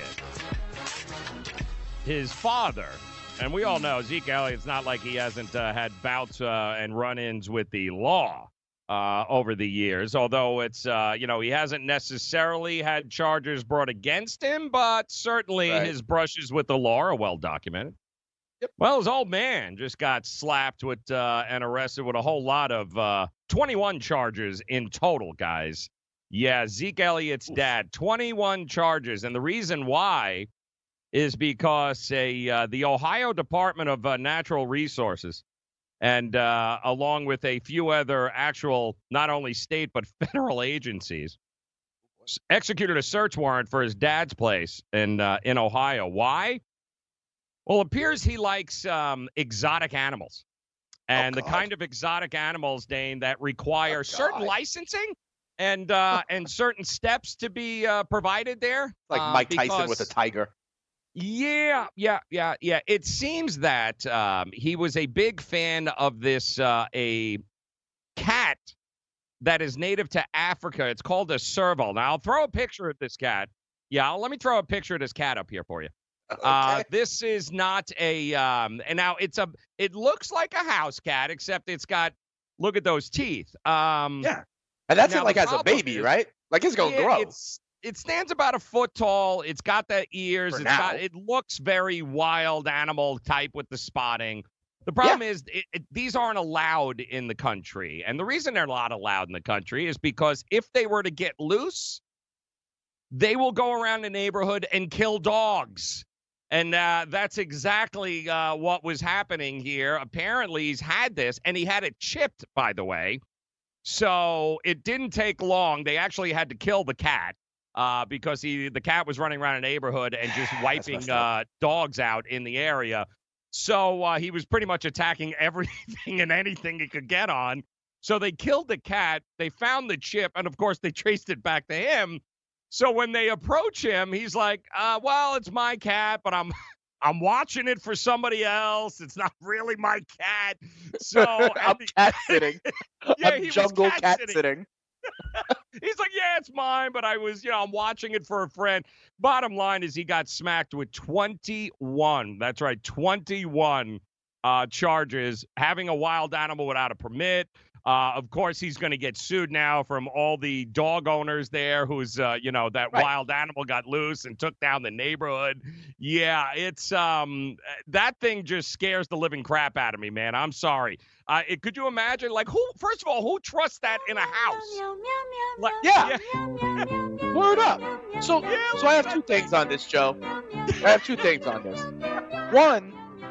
his father, and we all know Zeke Elliott's not like he hasn't uh, had bouts uh, and run-ins with the law uh, over the years, although it's, uh, you know, he hasn't necessarily had charges brought against him, but certainly Right. his brushes with the law are well documented. Yep. Well, his old man just got slapped with uh, and arrested with a whole lot of uh, twenty-one charges in total, guys. Yeah, Zeke Elliott's dad, twenty-one charges. And the reason why is because a uh, the Ohio Department of uh, Natural Resources and uh, along with a few other actual not only state but federal agencies s- executed a search warrant for his dad's place in uh, in Ohio. Why? Well, it appears he likes um, exotic animals. And Oh, the God. kind of exotic animals, Dane, that require Oh, certain God. licensing and uh, and certain steps to be uh, provided there. Like uh, Mike Tyson with a because- tiger. Yeah, yeah, yeah, yeah. It seems that um, he was a big fan of this uh, a cat that is native to Africa. It's called a serval. Now, I'll throw a picture of this cat. Yeah, let me throw a picture of this cat up here for you. Uh, this is not a, um, and now it's a, it looks like a house cat, except it's got, look at those teeth. Um, Yeah. And that's now it like the as a problem baby, is- right? Like it's going to yeah, grow. It's, it stands about a foot tall. It's got the ears. For It's now. got, it looks very wild animal type with the spotting. The problem is it, it, these aren't allowed in the country. And the reason they're not allowed in the country is because if they were to get loose, they will go around the neighborhood and kill dogs. And uh, that's exactly uh, what was happening here. Apparently, he's had this, and he had it chipped, by the way. So it didn't take long. They actually had to kill the cat uh, because he the cat was running around a neighborhood and just wiping messed up. uh, dogs out in the area. So uh, he was pretty much attacking everything and anything he could get on. So they killed the cat. They found the chip, and of course, they traced it back to him. So when they approach him, he's like, uh, well, it's my cat, but I'm I'm watching it for somebody else. It's not really my cat. So I'm cat sitting. Yeah, I'm he was jungle cat cat sitting. sitting. He's like, yeah, it's mine, but I was, you know, I'm watching it for a friend. Bottom line is he got smacked with twenty-one. That's right, twenty-one uh, charges, having a wild animal without a permit. Uh, of course, he's going to get sued now from all the dog owners there who's, uh, you know, that Right. wild animal got loose and took down the neighborhood. Yeah, it's um that thing just scares the living crap out of me, man. I'm sorry. Uh, it, could you imagine, like, who, first of all, who trusts that in a house? Like, Yeah. Word up. So, so I have two things on this, Joe. I have two things on this. One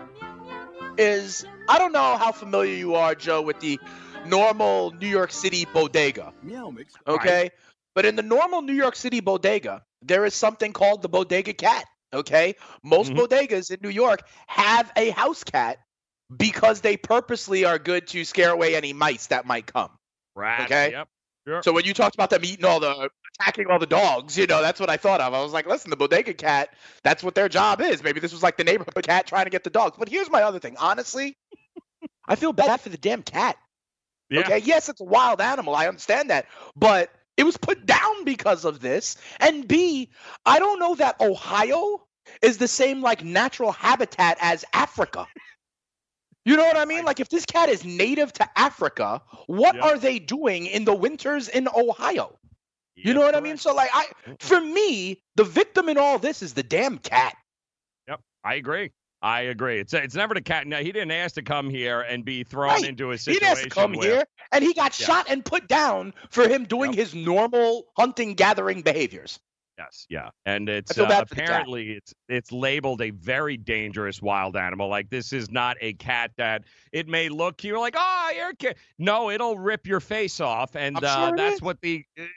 is I don't know how familiar you are, Joe, with the normal New York City bodega. Okay? But in the normal New York City bodega, there is something called the bodega cat. Okay? Most Mhm. bodegas in New York have a house cat because they purposely are good to scare away any mice that might come. Rats, Okay? Yep. Sure. So when you talked about them eating all the, attacking all the dogs, you know, that's what I thought of. I was like, listen, the bodega cat, that's what their job is. Maybe this was like the neighborhood cat trying to get the dogs. But here's my other thing. Honestly, I feel bad for the damn cat. Yeah. Okay, yes, it's a wild animal. I understand that. But it was put down because of this. And B, I don't know that Ohio is the same like natural habitat as Africa. You know what I mean? Like if this cat is native to Africa, what Yep. are they doing in the winters in Ohio? You Yep, know what I correct. mean? So like I for me, the victim in all this is the damn cat. Yep, I agree. I agree. It's it's never the cat. No, he didn't ask to come here and be thrown Right. into a He situation. didn't have to come where, here and he got Yeah. shot and put down for him doing Yep. his normal hunting gathering behaviors. Yes, yeah, and it's feel uh, bad for the cat. apparently it's it's labeled a very dangerous wild animal. Like this is not a cat that it may look cute, like oh, you're a cat. No, it'll rip your face off, and I'm uh, sure it that's is. what the. Uh,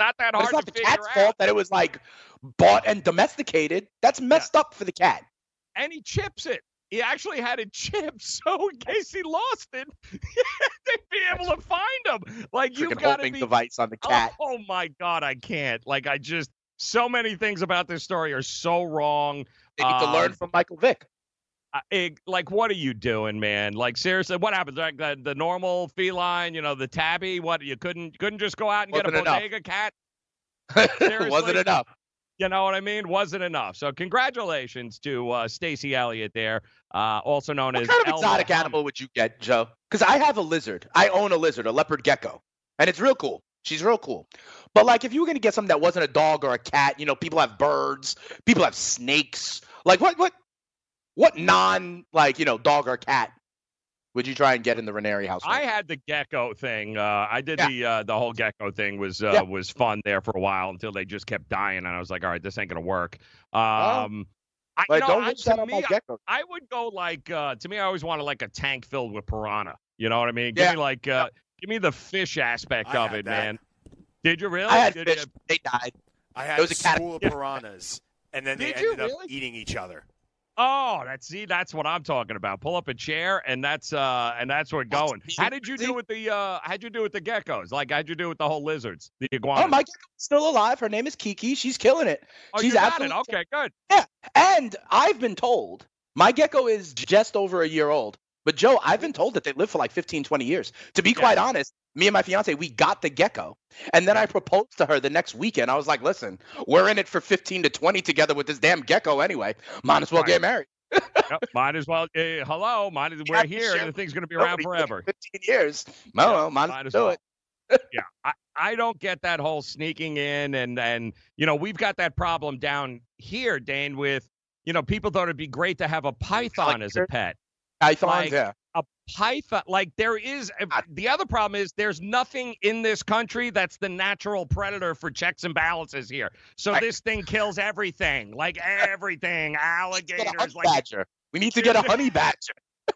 not that But hard it's not to the figure cat's out. fault that it was like bought and domesticated. That's messed up for the cat. And he chips it. He actually had it chipped, so in case he lost it, they'd be able to find him. Like, you've Freaking got to homing be device on the cat. Oh, oh my God, I can't. Like, I just so many things about this story are so wrong. They need to Um, learn from Michael Vick. Uh, it, like, what are you doing, man? Like, seriously, what happens? Like the, the normal feline, you know, the tabby. What you couldn't couldn't just go out and Wasn't get a enough. bodega cat? Wasn't Seriously? enough. You know what I mean? Wasn't enough. So congratulations to uh, Stacey Elliott there, uh, also known What as kind of Elma exotic Hunt. animal would you get, Joe? Because I have a lizard. I own a lizard, a leopard gecko, and it's real cool. She's real cool. But like, if you were gonna get something that wasn't a dog or a cat, you know, people have birds, people have snakes. Like, what, what, what non like you know dog or cat would you try and get in the Ranieri household? I had the gecko thing. Uh, I did Yeah. the uh, the whole gecko thing was uh, Yeah. was fun there for a while until they just kept dying, and I was like, all right, this ain't gonna work. Oh. Um, I, But you know, don't I, wish to that on my me, I, gecko. I would go like uh, to me. I always wanted like a tank filled with piranha. You know what I mean? Give Yeah. me like uh, give me the fish aspect I of had it, that. man. Did you really? I had Did fish. you- They died. I had It was a a cat- school of piranhas, and then they Did you ended up really? eating each other. Oh, that's see, that's what I'm talking about. Pull up a chair, and that's uh, and that's where going. How did you do with the uh, how'd you do with the geckos? Like, how'd you do with the whole lizards, the iguanas? Oh, my gecko's still alive. Her name is Kiki. She's killing it. Oh, She's you got absolutely it. Okay, good. Yeah, and I've been told my gecko is just over a year old. But Joe, I've been told that they live for like fifteen, twenty years. To be quite honest, me and my fiance, we got the gecko. And then I proposed to her the next weekend. I was like, listen, we're in it for fifteen to twenty together with this damn gecko anyway. Might as well Right. get married. Yep, might as well. Uh, hello, might as we're Yeah, here, sure. and the thing's gonna be around Nobody forever. fifteen years. No, Yeah, well, might, might as as well well. do it. yeah, I, I don't get that whole sneaking in, and and you know we've got that problem down here, Dane, with you know people thought it'd be great to have a python as a pet. Pythons, Like, yeah. A python, like there is. The other problem is there's nothing in this country that's the natural predator for checks and balances here. So this thing kills everything, like everything, Get a alligators, honey like badger. We need to get a honey badger.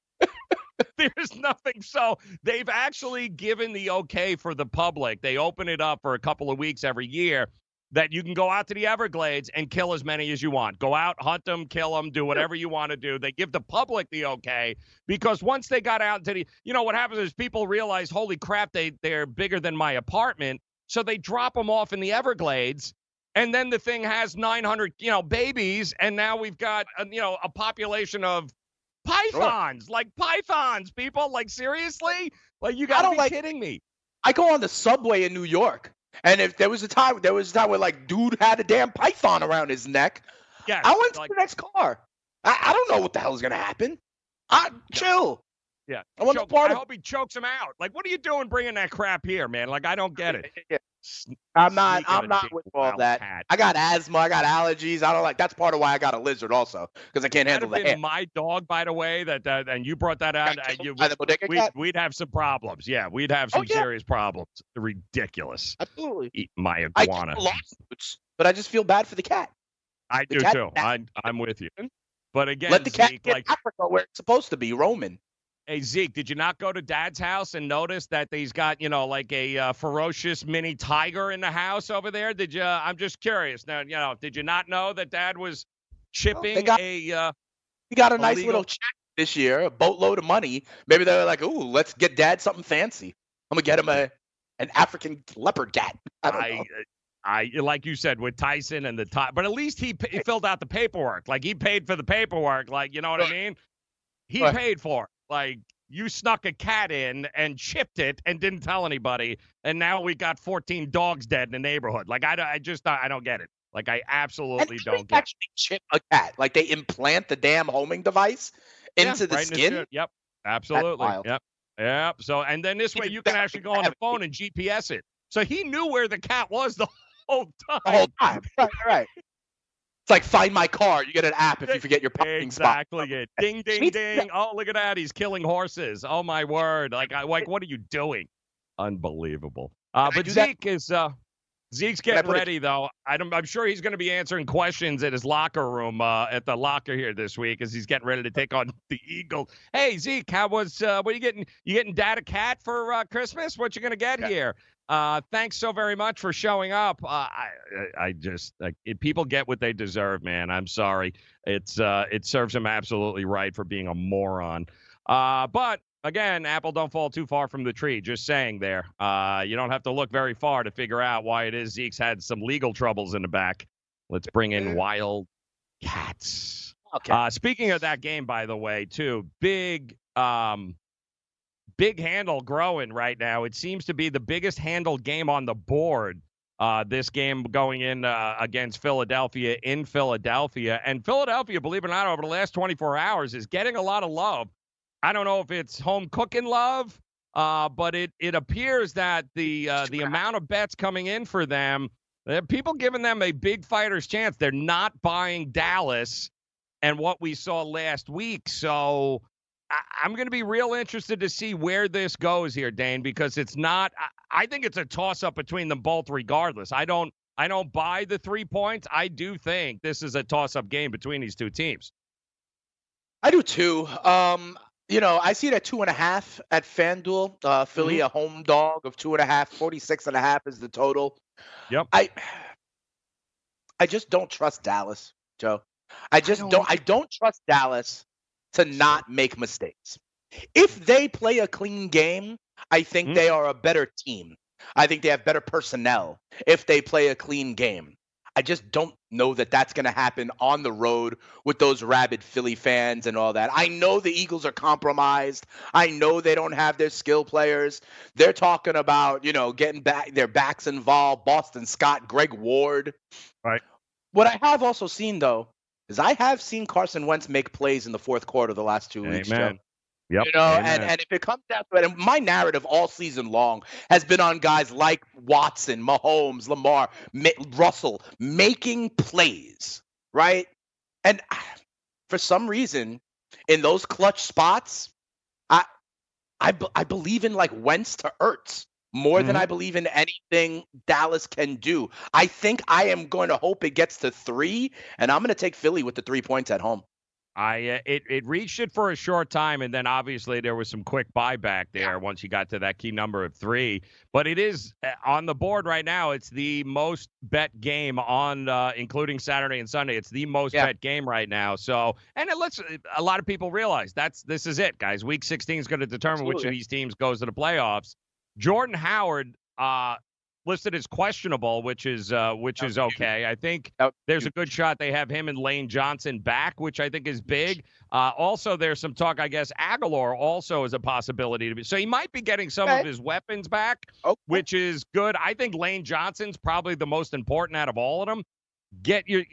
there's nothing. So they've actually given the okay for the public. They open it up for a couple of weeks every year that you can go out to the Everglades and kill as many as you want. Go out, hunt them, kill them, do whatever you want to do. They give the public the okay because once they got out into the, you know, what happens is people realize, holy crap, they, they're bigger than my apartment. So they drop them off in the Everglades. And then the thing has nine hundred, you know, babies. And now we've got, uh, you know, a population of pythons, like pythons, people. Like, seriously? Like, you got to don't be like- kidding me. I go on the subway in New York, and if there was a time, there was a time where like dude had a damn python around his neck. Yes, I went to like- the next car. I, I don't know what the hell is gonna happen. I chill. Yeah. I want no Choke- part I of- hope he chokes him out. Like, what are you doing bringing that crap here, man? Like, I don't get it. I'm not. Sneaking I'm a not big with all wild that. cat. I got asthma. I got allergies. I don't like. That's part of why I got a lizard also, because I can't Had handle it the been hair. my dog, by the way, that, that and you brought that out, Got uh, killed you, by the bodega we'd, cat? we'd have some problems. Yeah, we'd have Oh, some yeah. serious problems. Ridiculous. Absolutely. Eat my I iguana. get lawsuits, but I just feel bad for the cat. I the do cat- too. I, I'm with you. But again, Let the cat Zeke, get like, Africa where it's supposed to be, roaming. hey, Zeke, did you not go to Dad's house and notice that he's got, you know, like a uh, ferocious mini tiger in the house over there? Did you? I'm just curious. Now, you know, did you not know that Dad was chipping got- a? Uh, He got a nice illegal- little check this year, a boatload of money. Maybe they were like, "Ooh, let's get Dad something fancy. I'm gonna get him a an African leopard cat." I don't I, know. I, like you said, with Tyson and the ti- but at least he, p- he filled out the paperwork. Like, he paid for the paperwork. Like, you know what I mean? He Right. paid for it. Like, you snuck a cat in and chipped it and didn't tell anybody, and now we got fourteen dogs dead in the neighborhood. Like, I, I just I don't get it. Like, I absolutely And don't they get it. actually chip a cat. Like they implant the damn homing device Yeah, into the right in skin. shit. Yep, absolutely. wild. Yep, yep. So, and then this way you can actually go on the phone and G P S it. So he knew where the cat was the whole time. The whole time. Right, right. It's like Find My Car. You get an app if you forget your parking spot. Exactly. It. Ding, ding, ding. Oh, look at that. He's killing horses. Oh, my word. Like, I, like, what are you doing? Unbelievable. Uh, Can I but do that? Zeke is uh, Zeke's Can I getting put a- ready, though. I don't, I'm sure he's going to be answering questions at his locker room uh, at the locker here this week as he's getting ready to take on the Eagles. Hey, Zeke, how was, uh, what are you getting? You getting Dad a cat for uh, Christmas? What you going to get here? Uh, thanks so very much for showing up. Uh, I, I just like, if people get what they deserve, man. I'm sorry. It's uh, it serves him absolutely right for being a moron. Uh, but again, apple don't fall too far from the tree. Just saying there. Uh, you don't have to look very far to figure out why it is Zeke's had some legal troubles in the back. Let's bring in Wild Cats. Okay. Uh, speaking of that game, by the way, too, big, um, big handle growing right now. It seems to be the biggest handled game on the board. Uh, this game going in uh, against Philadelphia in Philadelphia. And Philadelphia, believe it or not, over the last twenty-four hours is getting a lot of love. I don't know if it's home cooking love, uh, but it it appears that the uh, the amount of bets coming in for them, uh, people giving them a big fighter's chance. They're not buying Dallas and what we saw last week. So I, I'm going to be real interested to see where this goes here, Dane, because it's not. I, I think it's a toss-up between them both, regardless. I don't. I don't buy the three points. I do think this is a toss-up game between these two teams. I do too. Um, you know, I see it at two and a half at FanDuel. Uh, Philly, mm-hmm. a home dog of two and a half. forty-six and a half is the total. Yep. I. I just don't trust Dallas, Joe. I just I don't, don't I don't trust Dallas to not make mistakes. If they play a clean game, I think mm-hmm. they are a better team. I think they have better personnel if they play a clean game. I just don't know that that's going to happen on the road with those rabid Philly fans and all that. I know the Eagles are compromised. I know they don't have their skill players. They're talking about, you know, getting back their backs involved, Boston Scott, Greg Ward. Right. What I have also seen, though, is I have seen Carson Wentz make plays in the fourth quarter the last two weeks. Amen. Yep. You know, and, and if it comes down to it, and my narrative all season long has been on guys like Watson, Mahomes, Lamar, Ma- Russell making plays, right? And for some reason, in those clutch spots, I I, I believe in like Wentz to Ertz more mm-hmm. than I believe in anything Dallas can do. I think I am going to hope it gets to three, and I'm going to take Philly with the three points at home. I uh, it it reached it for a short time, and then obviously there was some quick buyback there yeah. once you got to that key number of three. But it is uh, on the board right now. It's the most bet game on, uh, including Saturday and Sunday. It's the most yeah. bet game right now. So, and it lets a lot of people realize that's this is it, guys. Week sixteen is going to determine Absolutely. which of these teams goes to the playoffs. Jordan Howard, uh, listed as questionable, which is uh, which is okay. I think there's a good shot they have him and Lane Johnson back, which I think is big. Uh, also, there's some talk, I guess, Aguilar also is a possibility to be. So he might be getting some okay. of his weapons back, okay. which is good. I think Lane Johnson's probably the most important out of all of them. Get your. Uh,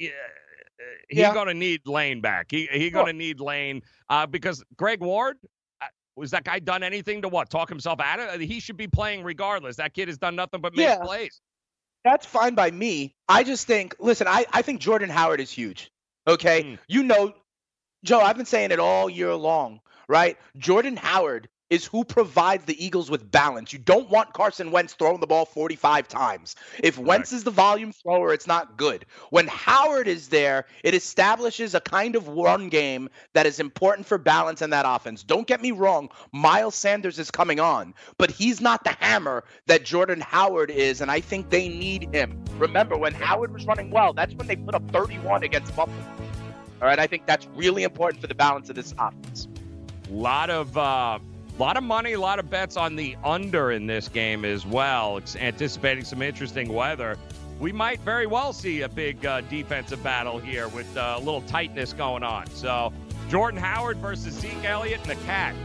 he's yeah. going to need Lane back. He he's going to need Lane uh, because Greg Ward. Was that guy done anything to what? Talk himself out of it? He should be playing regardless. That kid has done nothing but make yeah, plays. That's fine by me. I just think, listen, I, I think Jordan Howard is huge. Okay? Mm. You know, Joe, I've been saying it all year long, right? Jordan Howard is who provides the Eagles with balance. You don't want Carson Wentz throwing the ball forty-five times. If right. Wentz is the volume thrower, it's not good. When Howard is there, it establishes a kind of run game that is important for balance in that offense. Don't get me wrong, Miles Sanders is coming on, but he's not the hammer that Jordan Howard is, and I think they need him. Remember, when Howard was running well, that's when they put up thirty-one against Buffalo. All right, I think that's really important for the balance of this offense. A lot of uh... A lot of money, a lot of bets on the under in this game as well. It's anticipating some interesting weather. We might very well see a big uh, defensive battle here with uh, a little tightness going on. So, Jordan Howard versus Zeke Elliott and the Cat.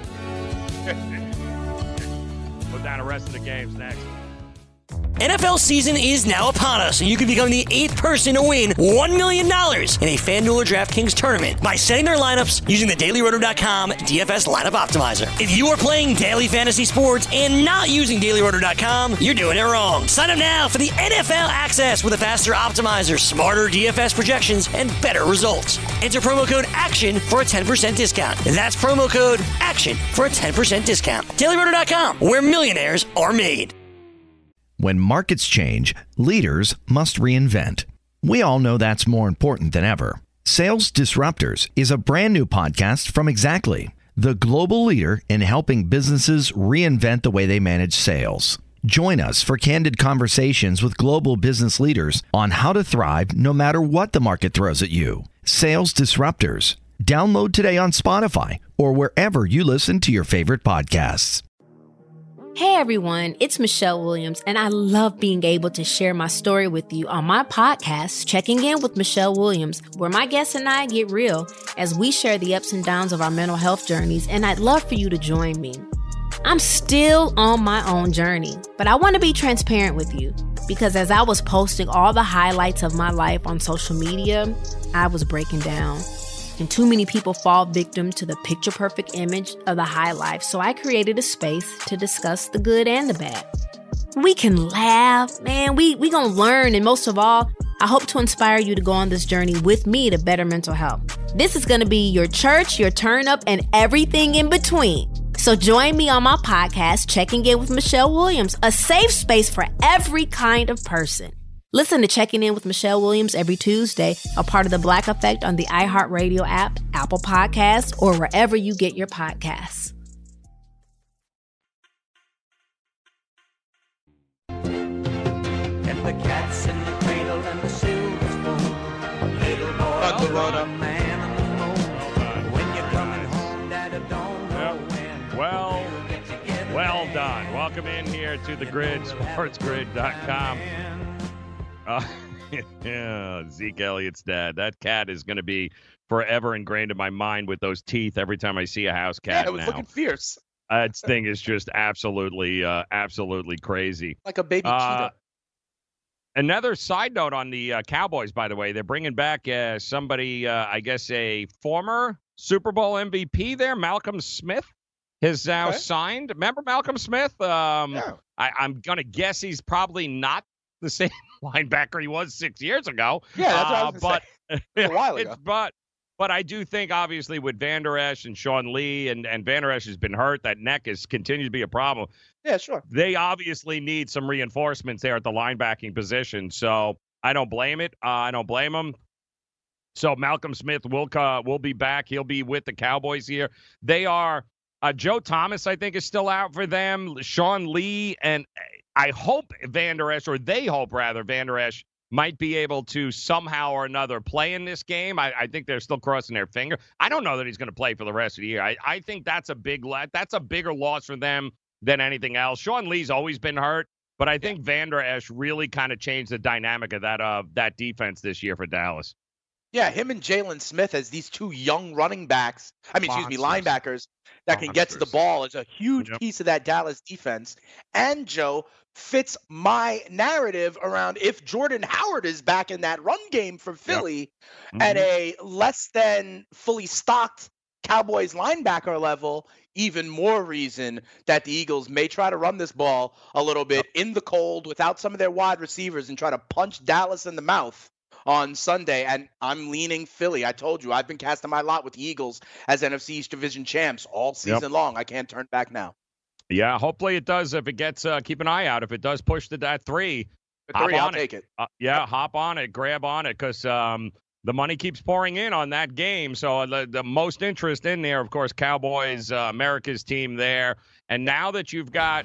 Put down the rest of the games next. N F L season is now upon us, and you can become the eighth person to win one million dollars in a FanDuel or DraftKings tournament by setting their lineups using the Daily Roto dot com D F S Lineup Optimizer. If you are playing daily fantasy sports and not using Daily Roto dot com, you're doing it wrong. Sign up now for the N F L access with a faster optimizer, smarter D F S projections, and better results. Enter promo code ACTION for a ten percent discount. That's promo code ACTION for a ten percent discount. Daily Roto dot com, where millionaires are made. When markets change, leaders must reinvent. We all know that's more important than ever. Sales Disruptors is a brand new podcast from Exactly, the global leader in helping businesses reinvent the way they manage sales. Join us for candid conversations with global business leaders on how to thrive no matter what the market throws at you. Sales Disruptors. Download today on Spotify or wherever you listen to your favorite podcasts. Hey everyone, it's Michelle Williams, and I love being able to share my story with you on my podcast, Checking In with Michelle Williams, where my guests and I get real as we share the ups and downs of our mental health journeys, and I'd love for you to join me. I'm still on my own journey, but I want to be transparent with you because as I was posting all the highlights of my life on social media, I was breaking down. And too many people fall victim to the picture-perfect image of the high life, so I created a space to discuss the good and the bad. We can laugh, man, we we gonna learn, and most of all, I hope to inspire you to go on this journey with me to better mental health. This is gonna be your church, your turn up, and everything in between. So join me on my podcast, Checking In with Michelle Williams, a safe space for every kind of person. Listen to Checking In with Michelle Williams every Tuesday, a part of the Black Effect on the iHeartRadio app, Apple Podcasts, or wherever you get your podcasts. Get the cats in the cradle and the silver spoon. Little boy, On the road up. man on the moon. When you're coming home, Dad, don't know when. Well, well done. Welcome in here to the Grid, sports grid dot com. Uh, yeah, Zeke Elliott's dad. That cat is going to be forever ingrained in my mind with those teeth every time I see a house cat Yeah, it was now. looking fierce. That thing is just absolutely, uh, absolutely crazy. Like a baby Uh, cheetah. Another side note on the uh, Cowboys, by the way, they're bringing back uh, somebody, uh, I guess, a former Super Bowl M V P there, Malcolm Smith, has now Okay. signed. Remember Malcolm Smith? Um, Yeah. I, I'm going to guess he's probably not the same linebacker he was six years ago. Yeah, that's what I Uh, was gonna but, say. A while ago. it's- but but I do think, obviously, with Van Der Esch and Sean Lee, and, and Van Der Esch has been hurt, that neck is continues to be a problem. Yeah, sure. They obviously need some reinforcements there at the linebacking position. So I don't blame it. Uh, I don't blame them. So Malcolm Smith will uh, will be back. He'll be with the Cowboys here. They are uh, Joe Thomas, I think, is still out for them. Sean Lee, and I hope Van Der Esch, or they hope rather, Van Der Esch might be able to somehow or another play in this game. I, I think they're still crossing their finger. I don't know that he's going to play for the rest of the year. I, I think that's a big let. That's a bigger loss for them than anything else. Sean Lee's always been hurt, but I think Van Der Esch really kind of changed the dynamic of that uh that defense this year for Dallas. Yeah, him and Jalen Smith as these two young running backs, I mean, excuse me, Monsters. linebackers that can get to the Monsters. ball is a huge Yep. piece of that Dallas defense. And Joe fits my narrative around if Jordan Howard is back in that run game for Philly at Mhm. a less than fully stocked Cowboys linebacker level, even more reason that the Eagles may try to run this ball a little bit in the cold without some of their wide receivers and try to punch Dallas in the mouth on Sunday. And I'm leaning Philly. I told you, I've been casting my lot with the Eagles as N F C East Division champs all season Yep. long. I can't turn back now. Yeah, hopefully it does. If it gets, uh, keep an eye out. If it does push to that three, The hop three, I'll on take it. Uh, yeah, hop on it, grab on it, because um, the money keeps pouring in on that game. So the, the most interest in there, of course, Cowboys, uh, America's team there. And now that you've got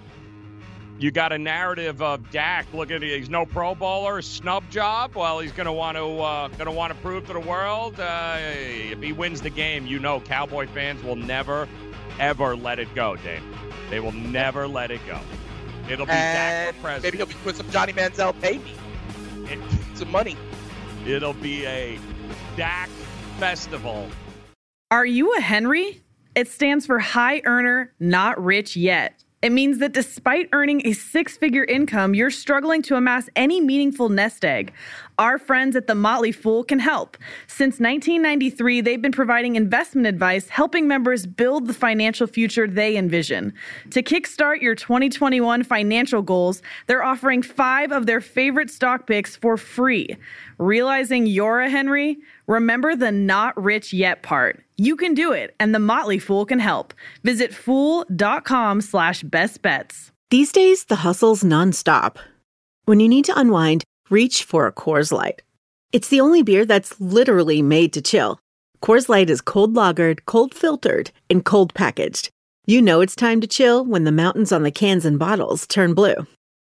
you got a narrative of Dak, look at it, he's no Pro Bowler, snub job. Well, he's gonna want to uh, gonna want to prove to the world uh, if he wins the game. You know, Cowboy fans will never ever let it go, Dave. They will never let it go. It'll be Dak And for president. maybe he'll be put some Johnny Manziel pay me It, some money. it'll be a Dak festival. Are you a Henry? It stands for high earner, not rich yet. It means that despite earning a six-figure income, you're struggling to amass any meaningful nest egg. Our friends at The Motley Fool can help. Since nineteen ninety-three, they've been providing investment advice, helping members build the financial future they envision. To kickstart your twenty twenty-one financial goals, they're offering five of their favorite stock picks for free. Realizing you're a Henry? Remember the not rich yet part. You can do it, and The Motley Fool can help. Visit fool.com slash best bets. These days, the hustle's nonstop. When you need to unwind, reach for a Coors Light. It's the only beer that's literally made to chill. Coors Light is cold lagered, cold filtered, and cold packaged. You know it's time to chill when the mountains on the cans and bottles turn blue.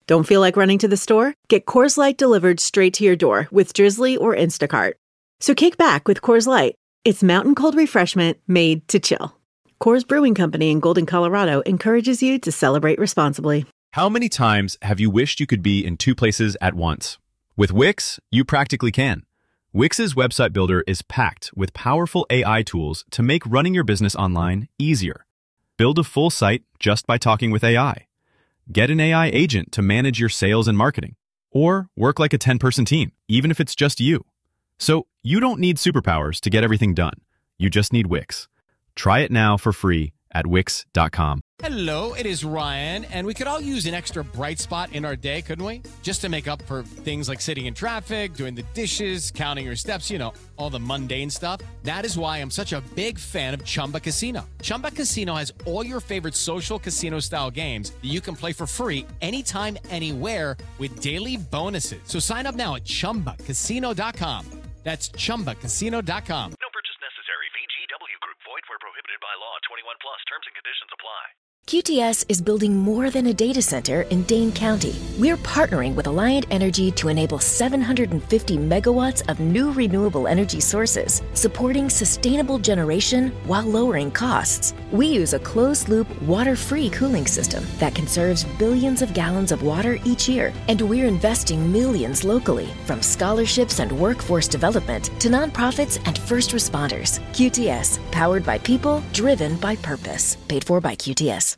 Don't feel like running to the store? Get Coors Light delivered straight to your door with Drizzly or Instacart. So kick back with Coors Light. It's mountain cold refreshment made to chill. Coors Brewing Company in Golden, Colorado encourages you to celebrate responsibly. How many times have you wished you could be in two places at once? With Wix, you practically can. Wix's website builder is packed with powerful A I tools to make running your business online easier. Build a full site just by talking with A I. Get an A I agent to manage your sales and marketing. Or work like a ten-person team, even if it's just you. So you don't need superpowers to get everything done. You just need Wix. Try it now for free at wix dot com. Hello, it is Ryan, and we could all use an extra bright spot in our day, couldn't we? Just to make up for things like sitting in traffic, doing the dishes, counting your steps, you know, all the mundane stuff. That is why I'm such a big fan of Chumba Casino. Chumba Casino has all your favorite social casino-style games that you can play for free anytime, anywhere with daily bonuses. So sign up now at chumba casino dot com. That's chumba casino dot com. No purchase necessary. V G W Group. Void where prohibited by law. twenty-one plus. Terms and conditions apply. Q T S is building more than a data center in Dane County. We're partnering with Alliant Energy to enable seven hundred fifty megawatts of new renewable energy sources, supporting sustainable generation while lowering costs. We use a closed-loop, water-free cooling system that conserves billions of gallons of water each year, and we're investing millions locally, from scholarships and workforce development to nonprofits and first responders. Q T S, powered by people, driven by purpose. Paid for by Q T S.